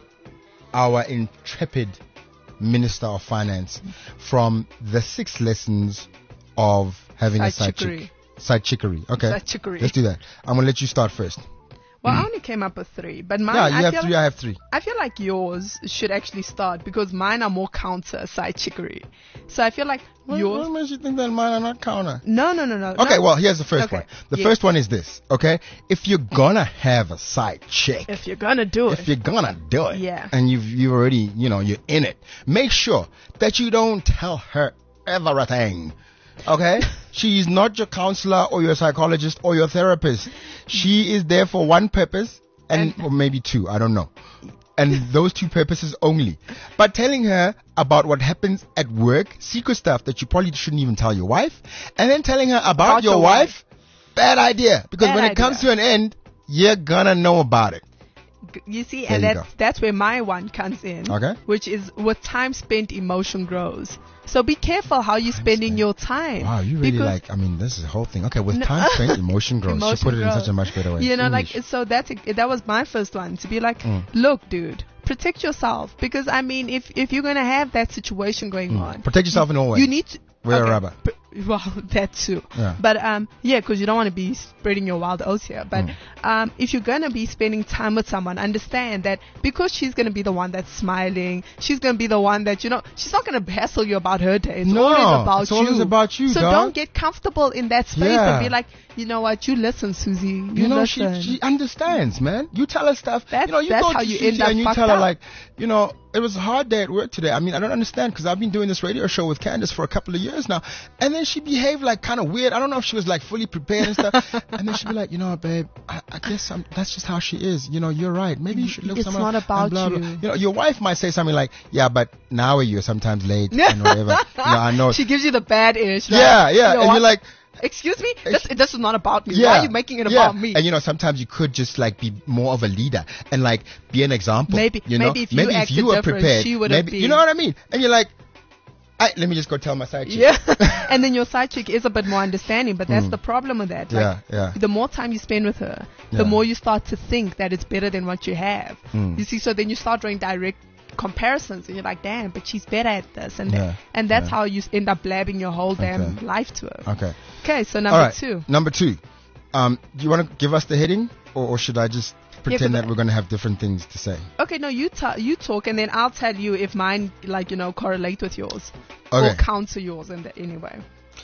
our intrepid Minister of Finance, from the six lessons of having a Side side chickery. chick? Side chickery. Okay. Side chickery. Let's do that. I'm gonna let you start first. Well, I only came up with three, but mine. yeah, you I have feel three. Like, I have three. I feel like yours should actually start because mine are more counter side chickery. So I feel like What, yours. what makes you think that mine are not counter? No, no, no, no. Okay, no. well, here's the first Okay, one. The yeah. first one is this, okay? If you're gonna have a side chick, If you're gonna do it, if you're gonna do it, Yeah. and you've you already, you know, you're in it, make sure that you don't tell her everything, okay? She's not your counselor or your psychologist or your therapist. She is there for one purpose, and, And- or maybe two, I don't know. And those two purposes only. But telling her about what happens at work, secret stuff that you probably shouldn't even tell your wife, and then telling her about, About your, your wife, bad idea. Because Bad when it comes idea. to an end, you're gonna know about it. you see, There and you that's go. that's where my one comes in. Okay. Which is with time spent, emotion grows. So be careful how you're spending spent. your time. Wow, you really Because- like, I mean, this is the whole thing. Okay, with No. time spent, emotion grows. Emotion she put it in grows. such a much better way. You know, like English. so that's a, that was my first one to be like, Mm. look, dude, protect yourself because I mean, if if you're gonna have that situation going on, Protect yourself in all ways. you need to Wear a okay, rubber. pr- Well, that too. Yeah. But um, yeah, because you don't want to be spreading your wild oats here. But Mm. um, if you're gonna be spending time with someone, understand that because she's gonna be the one that's smiling, she's gonna be the one that you know, she's not gonna hassle you about her day. It's No, always about it's you. always about you, So dog. don't get comfortable in that space Yeah. and be like, you know what, you listen, Susie. You, You know, she, listen. she understands, man. You tell her stuff. That's- you know, you that's go how to you Susie end up and you fucked tell her up. like, you know, it was a hard day at work today. I mean, I don't understand because I've been doing this radio show with Candace for a couple of years now, and then she behaved like kind of weird. I don't know if she was like fully prepared and stuff. And then she'd be like, you know, what, babe, I, I guess I'm, that's just how she is. You know, you're right. Maybe you should look It's somewhere. not and about blah, blah. you. You know, your wife might say something like, yeah, but now you're sometimes late and whatever. You know, I know. She gives you the bad ish. Right? Yeah, yeah, You know and what? you're like. Excuse me? This, this is not about me. Yeah. Why are you making it yeah. about me? And you know, sometimes you could just like be more of a leader and like be an example. Maybe- you know? maybe if you acted were different, prepared, she would have maybe been- you know what I mean. And you're like, I, let me just go tell my side chick. Yeah. And then your side chick is a bit more understanding, but that's Mm. the problem with that. Yeah, Like, yeah. The more time you spend with her, Yeah. the more you start to think that it's better than what you have. Mm. You see, so then you start drawing direct comparisons and you're like, damn, but she's better at this. And, Yeah, and that's yeah. how you end up blabbing your whole damn Okay. life to her. Okay. Okay, so All number right. two. Number two. Um, do you want to give us the heading, or, or should I just pretend 'cause that we're going to have different things to say? Okay, no, you ta- you talk, and then I'll tell you if mine, like, you know, correlate with yours. Okay. Or counter yours in the, anyway.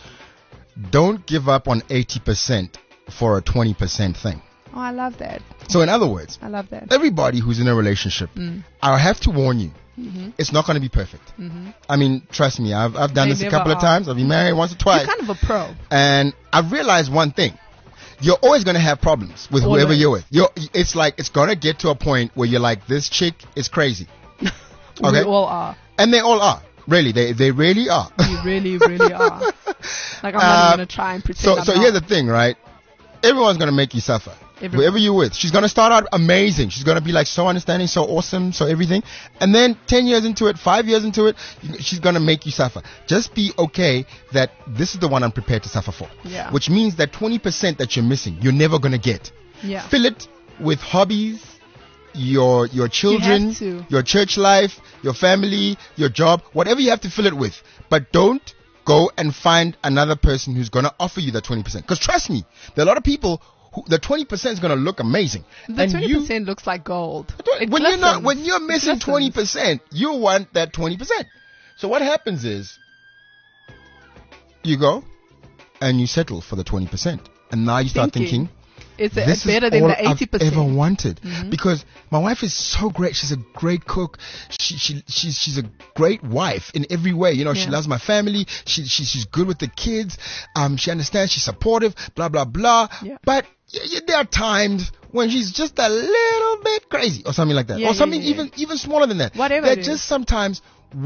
Don't give up on eighty percent for a twenty percent thing. Oh, I love that. So in other words, I love that. everybody who's in a relationship, Mm. I have to warn you, Mm-hmm. it's not going to be perfect. Mm-hmm. I mean, trust me, I've I've done They this a never couple of are. times. I've been married once or twice, You're kind of a pro. and I've realized one thing: you're always going to have problems with whoever Always. you're with. You're, it's like it's going to get to a point where you're like, this chick is crazy, Okay. We all are. and they all are. Really, they they really are. We really, really are. Like, I'm not Uh, even going to try and pretend So I'm so not. here's the thing, right? Everyone's going to make you suffer. Everyone. Whoever you're with, she's going to start out amazing. She's going to be like so understanding, so awesome, so everything. And then ten years into it, five years into it, you- she's going to make you suffer. Just be okay that this is the one I'm prepared to suffer for. Yeah. Which means that twenty percent that you're missing, you're never going to get. Yeah. Fill it with hobbies, your your children, to. your church life, your family, your job, whatever you have to fill it with. But don't go and find another person who's going to offer you that twenty percent. Because trust me, there are a lot of people who the twenty percent is going to look amazing. The and twenty you, percent looks like gold. It when you're not, glistens. when you're It missing glistens. twenty percent, you want that twenty percent. So what happens is, you go and you settle for the twenty percent. And now you start Thinking. thinking, It's a, this better is than all the eighty percent. I've ever wanted. Mm-hmm. Because my wife is so great. She's a great cook. She, she, she's, she's a great wife in every way. You know, Yeah. she loves my family. She, she, she's good with the kids. Um, she understands. She's supportive, blah, blah, blah. Yeah. But y- y- there are times when she's just a little bit crazy or something like that. Yeah, or yeah, something yeah, yeah. even, even smaller than that. Whatever That it just is. sometimes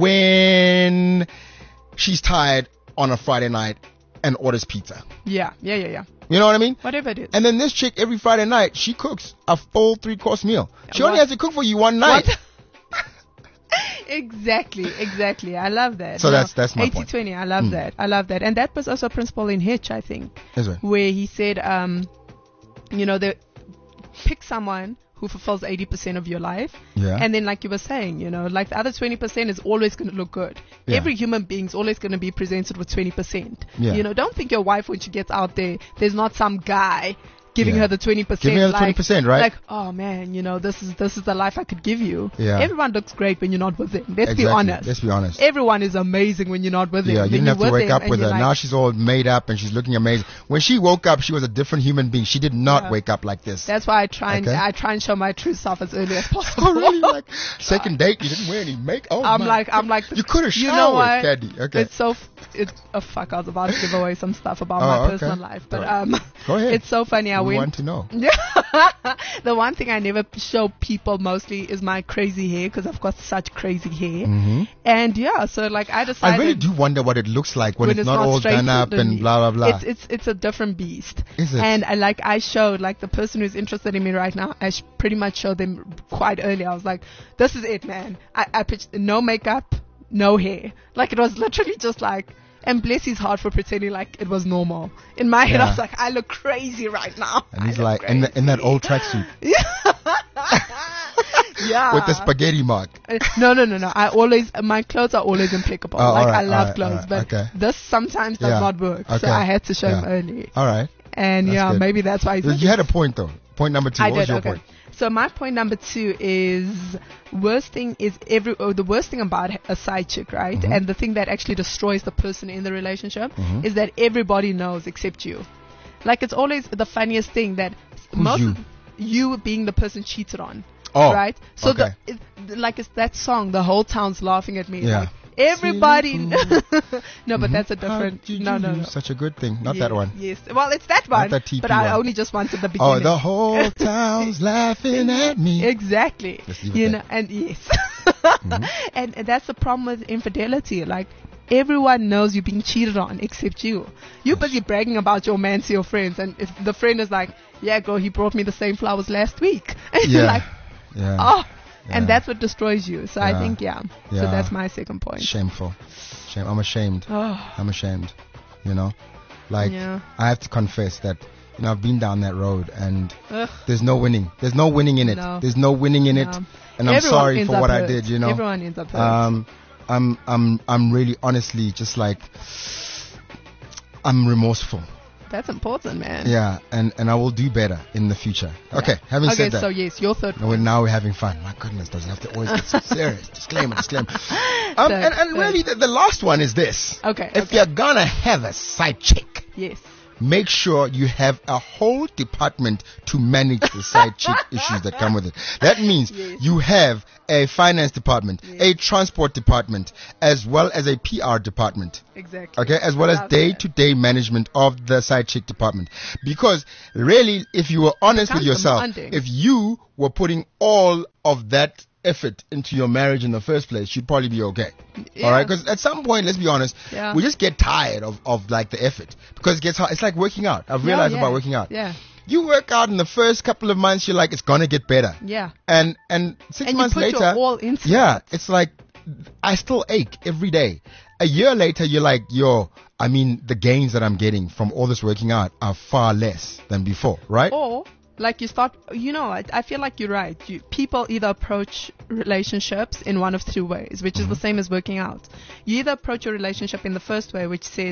when she's tired on a Friday night and orders pizza. Yeah, yeah, yeah, yeah. You know what I mean? Whatever it is. And then this chick, every Friday night, she cooks a full three-course meal. She only What? has to cook for you one night. What? Exactly, exactly. I love that. So that's- that's my eighty point. twenty, I love Mm. that. I love that. And that was also a principle in Hitch, I think, Is it? where he said, um, you know, the, pick someone who fulfills eighty percent of your life. Yeah. And then, like you were saying, you know, like the other twenty percent is always going to look good. Yeah. Every human being's always going to be presented with twenty percent. Yeah. You know, don't think your wife, when she gets out there, there's not some guy giving Yeah. her the twenty percent. Giving her the like, twenty percent, right? Like, oh man, you know, this is this is the life I could give you. Yeah. Everyone looks great when you're not with them. Let's Exactly. be honest. Let's be honest. Everyone is amazing when you're not with them. Yeah, you Then didn't have you're to wake them up and with her. you're like, Now she's all made up and she's looking amazing. When she woke up, she was a different human being. She did not Yeah. wake up like this. That's why I try and Okay. I try and show my true self as early as possible. Oh, really? Like, second date, you didn't wear any makeup? Oh, I'm my like, I'm God. like, You could have you showered, know what? Candy. Okay. It's so, f- it's, oh fuck, I was about to give away some stuff about Oh, my okay. personal life, but Go- um, Go ahead. it's so funny. I we went. want to know. The one thing I never show people mostly is my crazy hair because I've got such crazy hair. hmm And yeah, so like I decided. I really do wonder what it looks like when, it's, not, all straight done up to the and knee. blah, blah, blah. It's it's it's a different beast. Is it? And I like I showed like the person who's interested in me right now. I sh- pretty much showed them quite early. I was like, this is it, man. I I pitched no makeup, no hair. Like it was literally just like. And bless his heart for pretending like it was normal. In my head, I Yeah. was like, I look crazy right now. and I he's look like, in, the, in that crazy. old tracksuit Yeah. with the spaghetti mark. Uh, no, no, no, no. I always, my clothes are always impeccable. Oh, like alright, I love alright, clothes, alright, but okay. this sometimes does Yeah. not work. Okay. So I had to show him Yeah. early. All right. And That's yeah, good. maybe that's why he's like, You had a point, though. Point number two. I what was did, your okay. point? So my point number two is worst thing is every oh, the worst thing about a side chick, right? Mhm. And the thing that actually destroys the person in the relationship Mhm. is that everybody knows except you. Like it's always the funniest thing that Who's most you? you being the person cheated on. Oh, right? So okay. the it, like it's that song, the whole town's laughing at me. Yeah. Like everybody. Silly No, but Mhm. that's a How different. did No, you no, do no. Such a good thing. Not Ye- that one. Yes. Well, it's that one. the T P but I one. only just wanted the beginning. Oh, the whole town's laughing at me. Exactly. Just leave it You there. know, and yes. Mhm. and, and that's the problem with infidelity. Like everyone knows you're being cheated on except you. You're busy bragging about your man to your friends, and if the friend is like, "Yeah, girl, he brought me the same flowers last week," and you're Yeah. like, Yeah. "Oh." And Yeah. that's what destroys you. So I Yeah. think, yeah. So Yeah. that's my second point. Shameful. Shame. I'm ashamed. Oh, I'm ashamed. You know, like yeah. I have to confess that you know I've been down that road and Ugh. there's no winning. There's no winning in it. No. There's no winning in it. No. And I'm Everyone sorry ends for up what I hurt. did. You know. Everyone ends up hurt. Um, I'm I'm I'm really honestly just like I'm remorseful. That's important, man. Yeah, and and I will do better in the future. Yeah. Okay, having Okay, said that. so yes, your third No, we're- now we're having fun. My goodness, doesn't have to always get so serious. Disclaimer, disclaimer. Um, Third, and, and third. really, the, the last one is this. Okay, If okay. you're gonna have a side chick, Yes. make sure you have a whole department to manage the side chick issues that come with it. That means Yes. you have a finance department, Yes. a transport department, as well as a P R department. Exactly. Okay, as well I as love day-to-day management of the side chick department. Because really, if you were honest with comes yourself, demanding. if you were putting all of that effort into your marriage in the first place, you'd probably be okay. Yeah. All right, because at some point, let's be honest, Yeah. we just get tired of, of like the effort because it gets hard. It's like working out. I've Yeah, realized yeah. about working out. Yeah. You work out in the first couple of months, you're like, it's gonna get better. Yeah. And and six And you months put later, your all into yeah, it. it's like I still ache every day. A year later, you're like, yo, I mean, the gains that I'm getting from all this working out are far less than before, right? Or like you start, you know, I, I feel like you're right. You, people either approach relationships in one of two ways, which is the same as working out. You either approach your relationship in the first way, which says,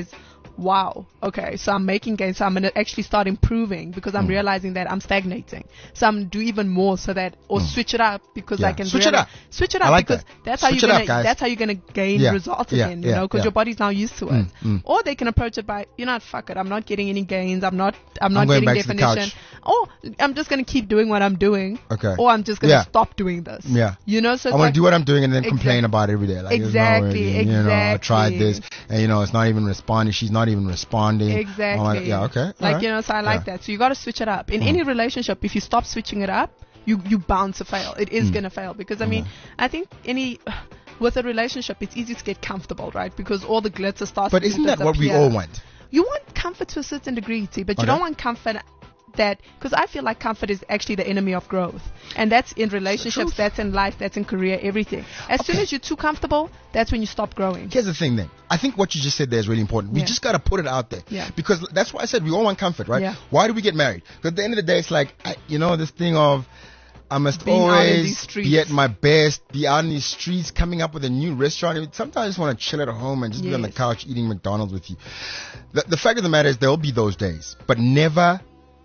wow, okay, so I'm making gains, so I'm going to actually start improving because I'm Mm. realizing that I'm stagnating. So I'm do even more so that, or Mm. switch it up because Yeah. I can Switch it reali- up. Switch it I up like because that. that's how Switch you're it up, gonna, guys. that's how you're gonna gain Yeah. results Yeah. again, you Yeah. know, because Yeah. your body's now used to it. Mm. Mm. Or they can approach it by, you know what, fuck it, I'm not getting any gains, I'm not, I'm not I'm going getting back to the definition. couch. Or I'm just gonna keep doing what I'm doing. Okay. Or I'm just gonna Yeah. stop doing this. Yeah. You know, so I it's want like, to do what I'm doing and then complain Exact- about it every day. Like, it's Exactly, not working, You know, I tried exactly. this, and you know, it's not even responding. She's not even responding. Exactly. Oh, my- yeah. Okay. Like, alright. you know, so I like Yeah. that. So you got to switch it up. In Mm. any relationship, if you stop switching it up, you, you bound to fail. It is Mm. going to fail. Because, I mean, Mhm. I think any, with a relationship, it's easy to get comfortable, right? Because all the glitter starts But to isn't that what we disappear. all want? You want comfort to a certain degree, T, but you Okay. don't want comfort that, because I feel like comfort is actually the enemy of growth. And that's in relationships, truth. that's in life, that's in career, everything. As soon Okay. as you're too comfortable, that's when you stop growing. Here's the thing then. I think what you just said there is really important. We Yeah. just got to put it out there. Yeah. Because that's why I said we all want comfort, right? Yeah. Why do we get married? Because at the end of the day, it's like, I, you know, this thing of, I must Being out in always these streets. be at my best, be out in these streets, coming up with a new restaurant. I mean, sometimes I just want to chill at home and just be on the Yes. couch eating McDonald's with you. The, the fact of the matter is there will be those days, but never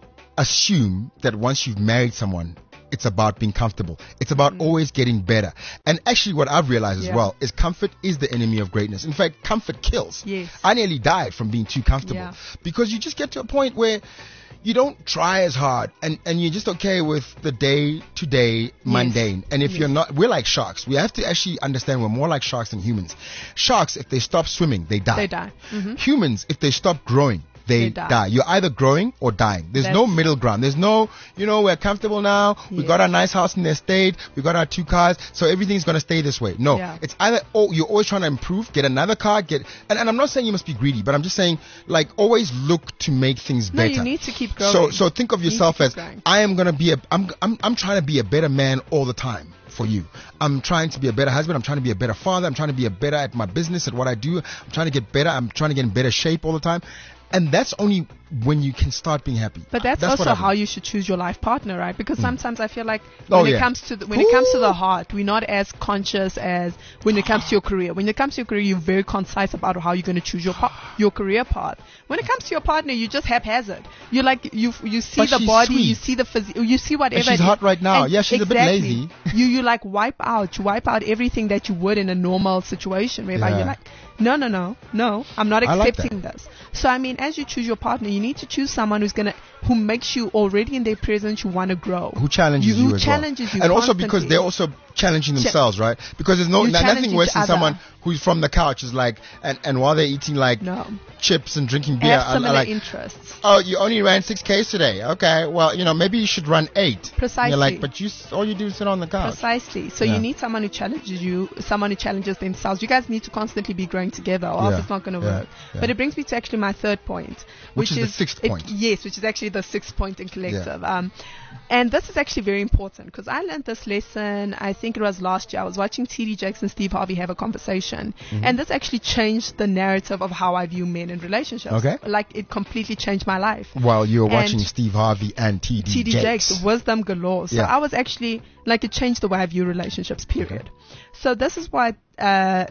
assume that once you've married someone, it's about being comfortable. It's about Mm. always getting better. And actually what I've realized as Yeah. well is comfort is the enemy of greatness. In fact, comfort kills. Yes. I nearly died from being too comfortable Yeah. because you just get to a point where you don't try as hard and, and you're just okay with the day to day mundane. And if Yes. you're not, we're like sharks. We have to actually understand we're more like sharks than humans. Sharks, if they stop swimming, they die. They die. hmm Humans, if they stop growing, they, They die. die. You're either growing or dying. There's no That's- middle ground. There's no, you know, we're comfortable now. We Yes. got our nice house in the estate. We got our two cars. So everything's going to stay this way. No, Yeah. it's either, oh, you're always trying to improve, get another car, get, and, and I'm not saying you must be greedy, but I'm just saying, like, always look to make things No, better. you need to keep growing. So, so think of You need to yourself keep as, growing. I am going to be a, I'm, I'm, I'm trying to be a better man all the time for you. I'm trying to be a better husband. I'm trying to be a better father. I'm trying to be a better at my business, at what I do. I'm trying to get better. I'm trying to get in better shape all the time. And that's only when you can start being happy. But that's, what also I've how learned. you should choose your life partner, right? Because sometimes I feel like when Oh, it yeah. comes to the, when it comes to the Ooh. heart, we're not as conscious as when it comes to your career. When it comes to your career, you're very concise about how you're going to choose your pa- your career path. When it comes to your partner, you just haphazard. You like you you see But the she's body, sweet. you see the phys- you see whatever. And she's it is. hot right now. And Yeah, she's a bit exactly. lazy. You you like wipe out, you wipe out everything that you would in a normal situation, whereby Yeah. you're like, no, no, no, no, I'm not I like accepting this. So I mean, as you choose your partner, you need to choose someone who's gonna, who makes you already in their presence, you want to grow. Who challenges You- you, who as challenges well. you And also because constantly. they're also challenging Cha- themselves, right? Because there's no You no- challenge nothing worse each than other. someone who's from the couch is like, and, and while they're eating like No, chips and drinking beer, have I- I similar like, interests. oh, you only ran six Ks today. Okay, well, you know, maybe you should run eight. Precisely. And you're like, but you, s- all you do is sit on the couch. Precisely. So Yeah. you need someone who challenges you, someone who challenges themselves. You guys need to constantly be growing together, or else Yeah. it's not going to Yeah. work. Yeah. But it brings me to actually my third point, Which which, is the sixth it- point. yes, which is actually the sixth point in collective. Um, and this is actually very important because I learned this lesson. I think it was last year. I was watching T D Jakes and Steve Harvey have a conversation, Mm-hmm. and this actually changed the narrative of how I view men in relationships. Okay. Like it completely changed my life. While you're And watching Steve Harvey and T D T D Jakes. Jakes, wisdom galore. So Yeah. I was actually, like, it changed the way I view relationships, period. So this is why uh,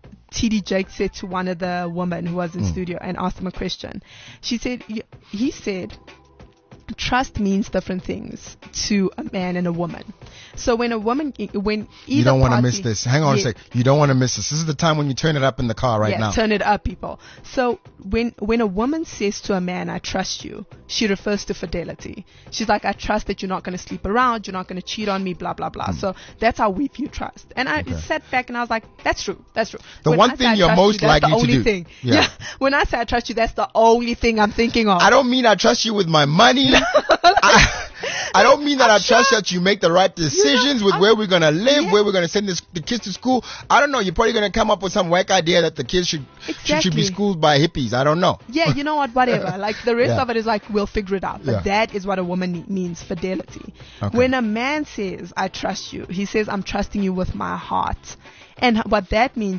T D Jakes said to one of the women who was in Mm. studio and asked him a question. She said, y- he said, trust means different things to a man and a woman. So when a woman, when either You don't want to party- miss this. Hang on Yeah. a sec. You don't want to miss this. This is the time when you turn it up in the car right yeah, now. turn it up, people. So when when a woman says to a man, "I trust you," she refers to fidelity. She's like, "I trust that you're not going to sleep around, you're not going to cheat on me, blah blah blah." So that's how we view trust. And I Hmm. Okay. sat back and I was like, "That's true, that's true." The When one I say thing I you're trust most you, that's likely the to only do. Thing. Yeah. Yeah. When I say I trust you, that's the only thing I'm thinking of. I don't mean I trust you with my money. I, I don't mean that I'm I trust sure- that you make the right decisions with I'm- where we're gonna live, Yeah. where we're gonna send this, the kids to school. I don't know. You're probably gonna come up with some whack idea that the kids should should, should be Exactly. schooled by hippies. I don't know. Yeah, you know what, whatever. Like the rest Yeah. of it is like, we'll figure it out. But Yeah. that is what a woman ne- means, fidelity. Okay. When a man says, I trust you, he says, I'm trusting you with my heart. And h- what that means is,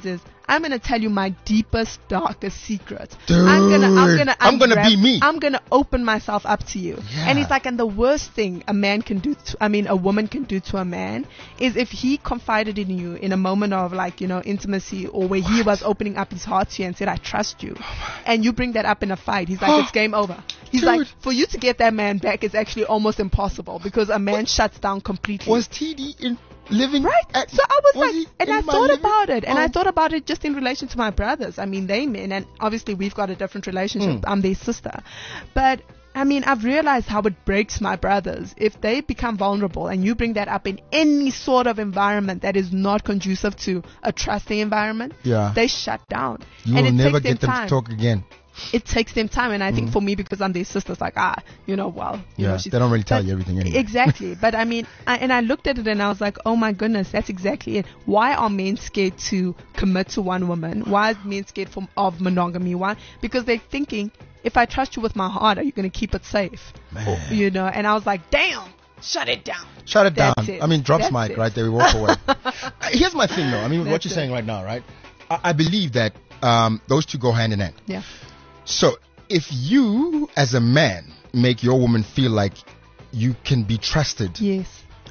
I'm gonna tell you my deepest, darkest secret. Dude, I'm gonna, I'm gonna, I'm gonna unwrap- be me. I'm gonna open myself up to you. Yeah. And he's like, and the worst thing a man can do, to, I mean, a woman can do to a man is if he confided in you in a moment of like, you know, intimacy, or where he was opening up his heart to you and said, I trust you, and you bring that up in a fight, he's like, it's game over. He's Dude. like, for you to get that man back is actually almost impossible, because a man shuts down completely. Was T D in living Right. at, So I was, was like, he and in I my thought living- about it, and Oh. I thought about it just in relation to my brothers. I mean, they men, and obviously we've got a different relationship. Mm. I'm their sister. But, I mean, I've realized how it breaks my brothers if they become vulnerable and you bring that up in any sort of environment that is not conducive to a trusting environment. Yeah. They shut down. You and will it never takes get them time. to talk again. It takes them time, and I think for me, because I'm their sisters, like, ah, you know, well, you Yeah, know, she's, they don't really tell but- you everything anyway. Exactly. But I mean, I, and I looked at it and I was like, oh my goodness, that's exactly it. Why are men scared to commit to one woman? Why are men scared from, of monogamy? Why? Because they're thinking, if I trust you with my heart, are you going to keep it safe? Man. Or, you know, and I was like, damn, shut it down. Shut it down. That's it. I mean, drops That's mic it. right there. We walk away. Uh, Here's my thing, though. I mean, what That's you're it. saying right now, right? I, I believe that um, those two go hand in hand. Yeah. So if you, as a man, make your woman feel like you can be trusted, Yes.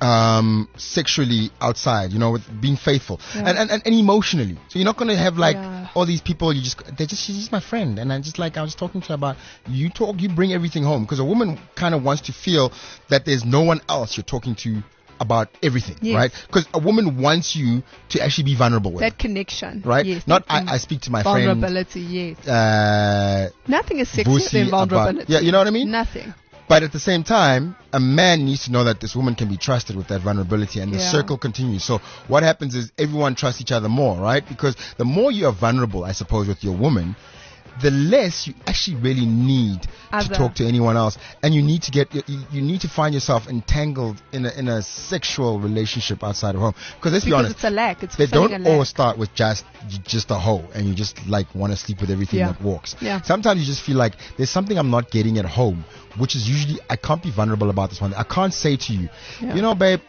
um, sexually outside, you know, with being faithful Yeah. and, and, and, and emotionally. So you're not going to have like Yeah. all these people, you just, they're just, she's just my friend. And I just like, I was talking to her about, you talk, you bring everything home, because a woman kind of wants to feel that there's no one else you're talking to about everything, Yes. right? Because a woman wants you to actually be vulnerable with her, That connection. right? Yes. Not, that I, I speak to my friend, vulnerability, yes. uh, Nothing is sexier Boosie than about- vulnerability. yeah, you know what I mean? Nothing. But at the same time, a man needs to know that this woman can be trusted with that vulnerability, and the Yeah. circle continues. So what happens is everyone trusts each other more, right? Because the more you are vulnerable, I suppose, with your woman, the less you actually really need to Other. talk to anyone else, and you need to get you, you need to find yourself entangled in a, in a sexual relationship outside of home. Because let's be Because honest, it's a lack. It's they filling don't a all lack. start with just you just a hoe and you just like want to sleep with everything Yeah. that walks. Yeah. Sometimes you just feel like there's something I'm not getting at home, which is usually I can't be vulnerable about this one. I can't say to you, Yeah. you know, babe,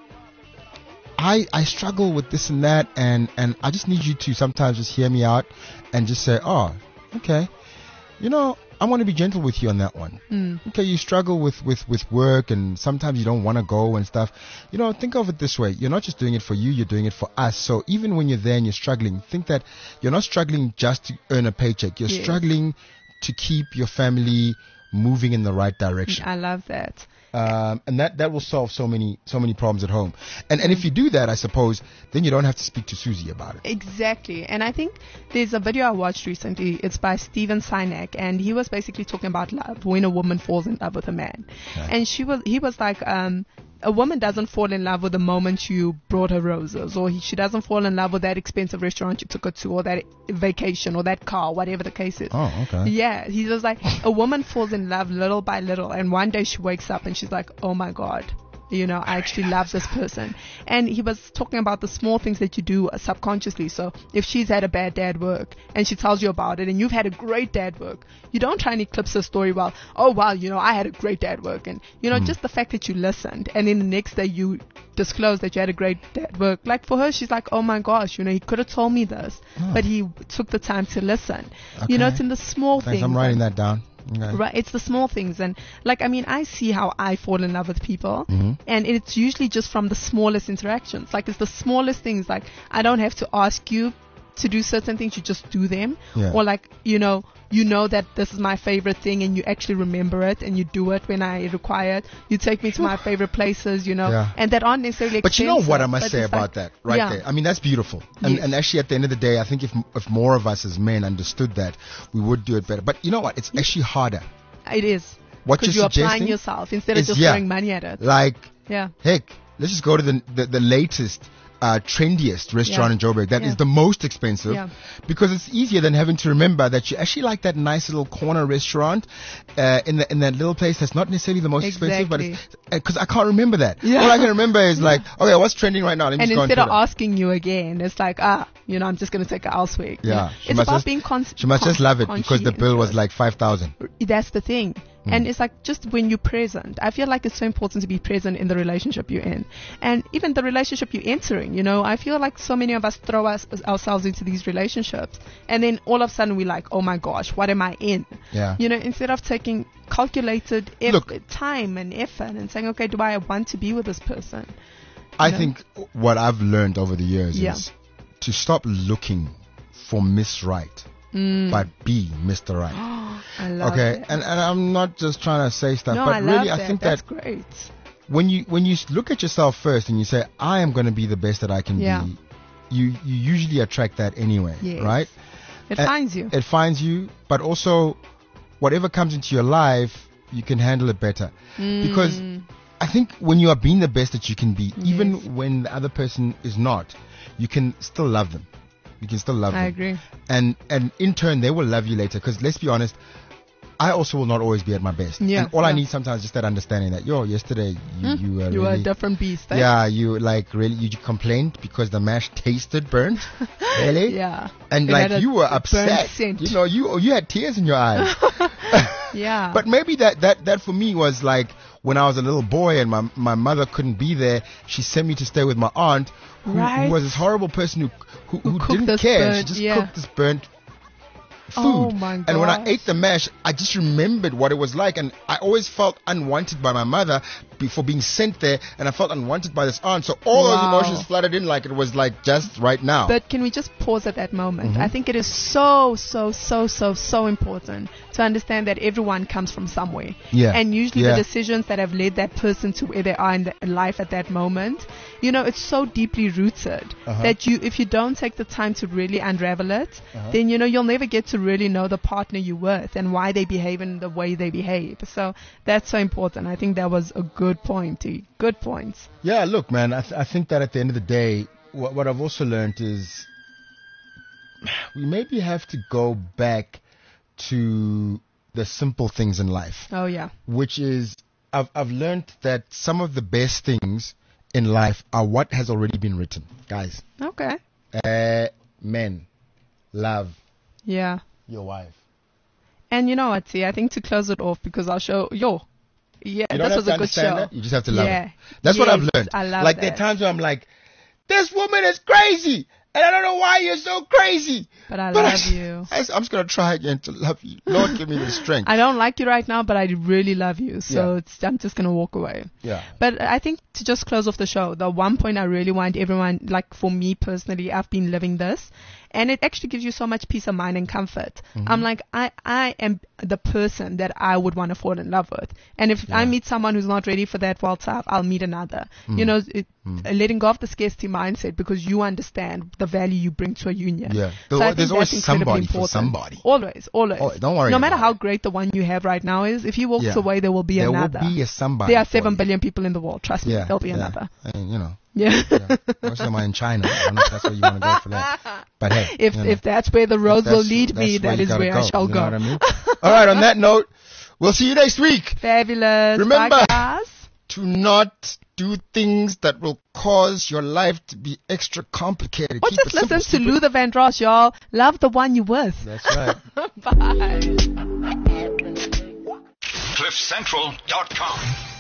I I struggle with this and that, and and I just need you to sometimes just hear me out and just say, oh, okay, you know, I want to be gentle with you on that one. Mm. Okay, you struggle with, with, with work, and sometimes you don't want to go and stuff. You know, think of it this way. You're not just doing it for you, you're doing it for us. So even when you're there and you're struggling, think that you're not struggling just to earn a paycheck. You're Yes. struggling to keep your family moving in the right direction. I love that. Um, and that, that will solve so many, so many problems at home. And, and if you do that, I suppose, then you don't have to speak to Susie about it. Exactly. And I think there's a video I watched recently. It's by Steven Sinek, and he was basically talking about love, when a woman falls in love with a man. Okay. And she was, he was like, um, a woman doesn't fall in love with the moment you brought her roses, or he, she doesn't fall in love with that expensive restaurant you took her to, or that vacation, or that car, whatever the case is. Oh, okay. Yeah, he was like, a woman falls in love little by little, and one day she wakes up and she's like, oh my God, you know, I actually love this person. And he was talking about the small things that you do subconsciously. So if she's had a bad day at work and she tells you about it, and you've had a great day at work, you don't try and eclipse her story, well, oh wow, you know, I had a great day at work. And, you know, Mm. just the fact that you listened, and then the next day you disclose that you had a great day at work. Like for her, she's like, oh my gosh, you know, he could have told me this, Oh. but he took the time to listen. Okay. You know, it's in the small Thanks, things. I'm writing and- that down. Okay. Right, it's the small things. And like, I mean, I see how I fall in love with people, Mhm. and it's usually just from the smallest interactions. Like, it's the smallest things. Like, I don't have to ask you to do certain things, you just do them. Yeah. Or like, you know, you know that this is my favorite thing, and you actually remember it, and you do it when I require it. You take me to my favorite places, you know, Yeah. and that aren't necessarily But you know expensive, what I must but say it's about like- that right yeah. there? I mean, that's beautiful. And, Yes. and actually, at the end of the day, I think if if more of us as men understood that, we would do it better. But you know what? It's actually harder. It is. What Because you're you're applying suggesting yourself instead of is, just yeah. throwing money at it. Like, Yeah. heck, let's just go to the the, the latest, uh, trendiest restaurant Yeah. in Joburg that is Yeah. the most expensive, Yeah. because it's easier than having to remember that you actually like that nice little corner restaurant uh, in the in that little place that's not necessarily the most expensive, but it's because I can't remember that. Yeah. All I can remember is like, okay, what's trending right now? Let me And just go on instead of Twitter. asking you again, it's like, ah, You know, I'm just going to take her elsewhere. Yeah. You know? She It's must about just- being con- She must con- just love it because the bill was conscientious. like five thousand. That's the thing. Mm. And it's like just when you're present, I feel like it's so important to be present in the relationship you're in. And even the relationship you're entering, you know, I feel like so many of us throw us, ourselves into these relationships. And then all of a sudden we're like, oh my gosh, what am I in? Yeah. You know, instead of taking calculated eff- Look. time and effort and saying, okay, do I want to be with this person? I know? think what I've learned over the years Yeah. is to stop looking for Miss Right, Mm. but be Mister Right. I love Okay, that. and and I'm not just trying to say stuff, no, but I really love I that. think That's that great. when you when you look at yourself first and you say I am going to be the best that I can Yeah. be, you you usually attract that anyway, Yes. right? It Uh, finds you. It finds you, but also whatever comes into your life, you can handle it better. Because Mm. I think when you are being the best that you can be, even Yes. when the other person is not, you can still love them. You can still love I them. agree. And and in turn, they will love you later. Because let's be honest, I also will not always be at my best. Yeah, and all I yeah. need sometimes is just that understanding that, yo, yesterday you, Hmm? you were You were a really, different beast. Eh? yeah, you like really, you complained because the mash tasted burnt. Really? Yeah. And It had like a- you were a burnt upset. scent. You know, you you had tears in your eyes. Yeah. But maybe that, that, that for me was like when I was a little boy and my, my mother couldn't be there, she sent me to stay with my aunt who, Right. who was this horrible person who, who, Who who cooked didn't this care. burnt- she just yeah. cooked this burnt food. Oh my And when I gosh. ate the mash, I just remembered what it was like. And I always felt unwanted by my mother before being sent there. And I felt unwanted by this aunt. So all Wow. those emotions flooded in like it was like just right now. But can we just pause at that moment? Mm-hmm. I think it is so, so, so, so, so important to understand that everyone comes from somewhere. Yeah. And usually Yeah. the decisions that have led that person to where they are in, the, in life at that moment, you know, it's so deeply rooted Uh-huh. that you, if you don't take the time to really unravel it, Uh-huh. then, you know, you'll never get to really know the partner you're with and why they behave in the way they behave. So that's so important. I think that was a good point, T. Good points. Yeah, look, man, I, th- I think that at the end of the day, what, what I've also learned is we maybe have to go back to the simple things in life, Oh, yeah. which is I've, I've learned that some of the best things in life are what has already been written. Guys, Okay. uh, men, love Yeah. your wife. And you know what, T, I think to close it off, because I'll show, yo, yeah, You don't this have was to a good understand show. that. You just have to love Yeah. it. That's what I've Yes, learned. I love like there are that. times where I'm like, this woman is crazy. And I don't know why you're so crazy. But I But love I- you. I, I'm just going to try again to love you. Lord, give me the strength. I don't like you right now, but I really love you. So Yeah. it's, I'm just going to walk away. Yeah. But I think to just close off the show, the one point I really want everyone, like for me personally, I've been living this. And it actually gives you so much peace of mind and comfort. Mm-hmm. I'm like, I, I am the person that I would want to fall in love with. And if I Yeah. meet someone who's not ready for that World Cup, I'll meet another. Mm. You know, it, uh, letting go of the scarcity mindset because you understand the value you bring to a union. Yeah. So There- I think there's always that's incredibly somebody for important. somebody. Always, always. Oh, don't worry No matter about how it. great the one you have right now is, if he walks Yeah. away, there will be There another. will be a somebody. There are for seven you. billion people in the world. Trust me, Yeah. there'll be yeah. another. I mean, you know. Yeah. Yeah. Most of them are in China. I don't know if that's where you want to go for that. But hey. if you know, if that's where the road will that's- lead me, that's that you is gotta where I go, shall you go. know what I mean? All right. On that note, we'll see you next week. Fabulous. Remember- Bye, guys. To not do things that will cause your life to be extra complicated. Or Keep just it simple, listen to stupid. Luther Vandross, y'all. Love the one you with. That's right. Bye. cliff central dot com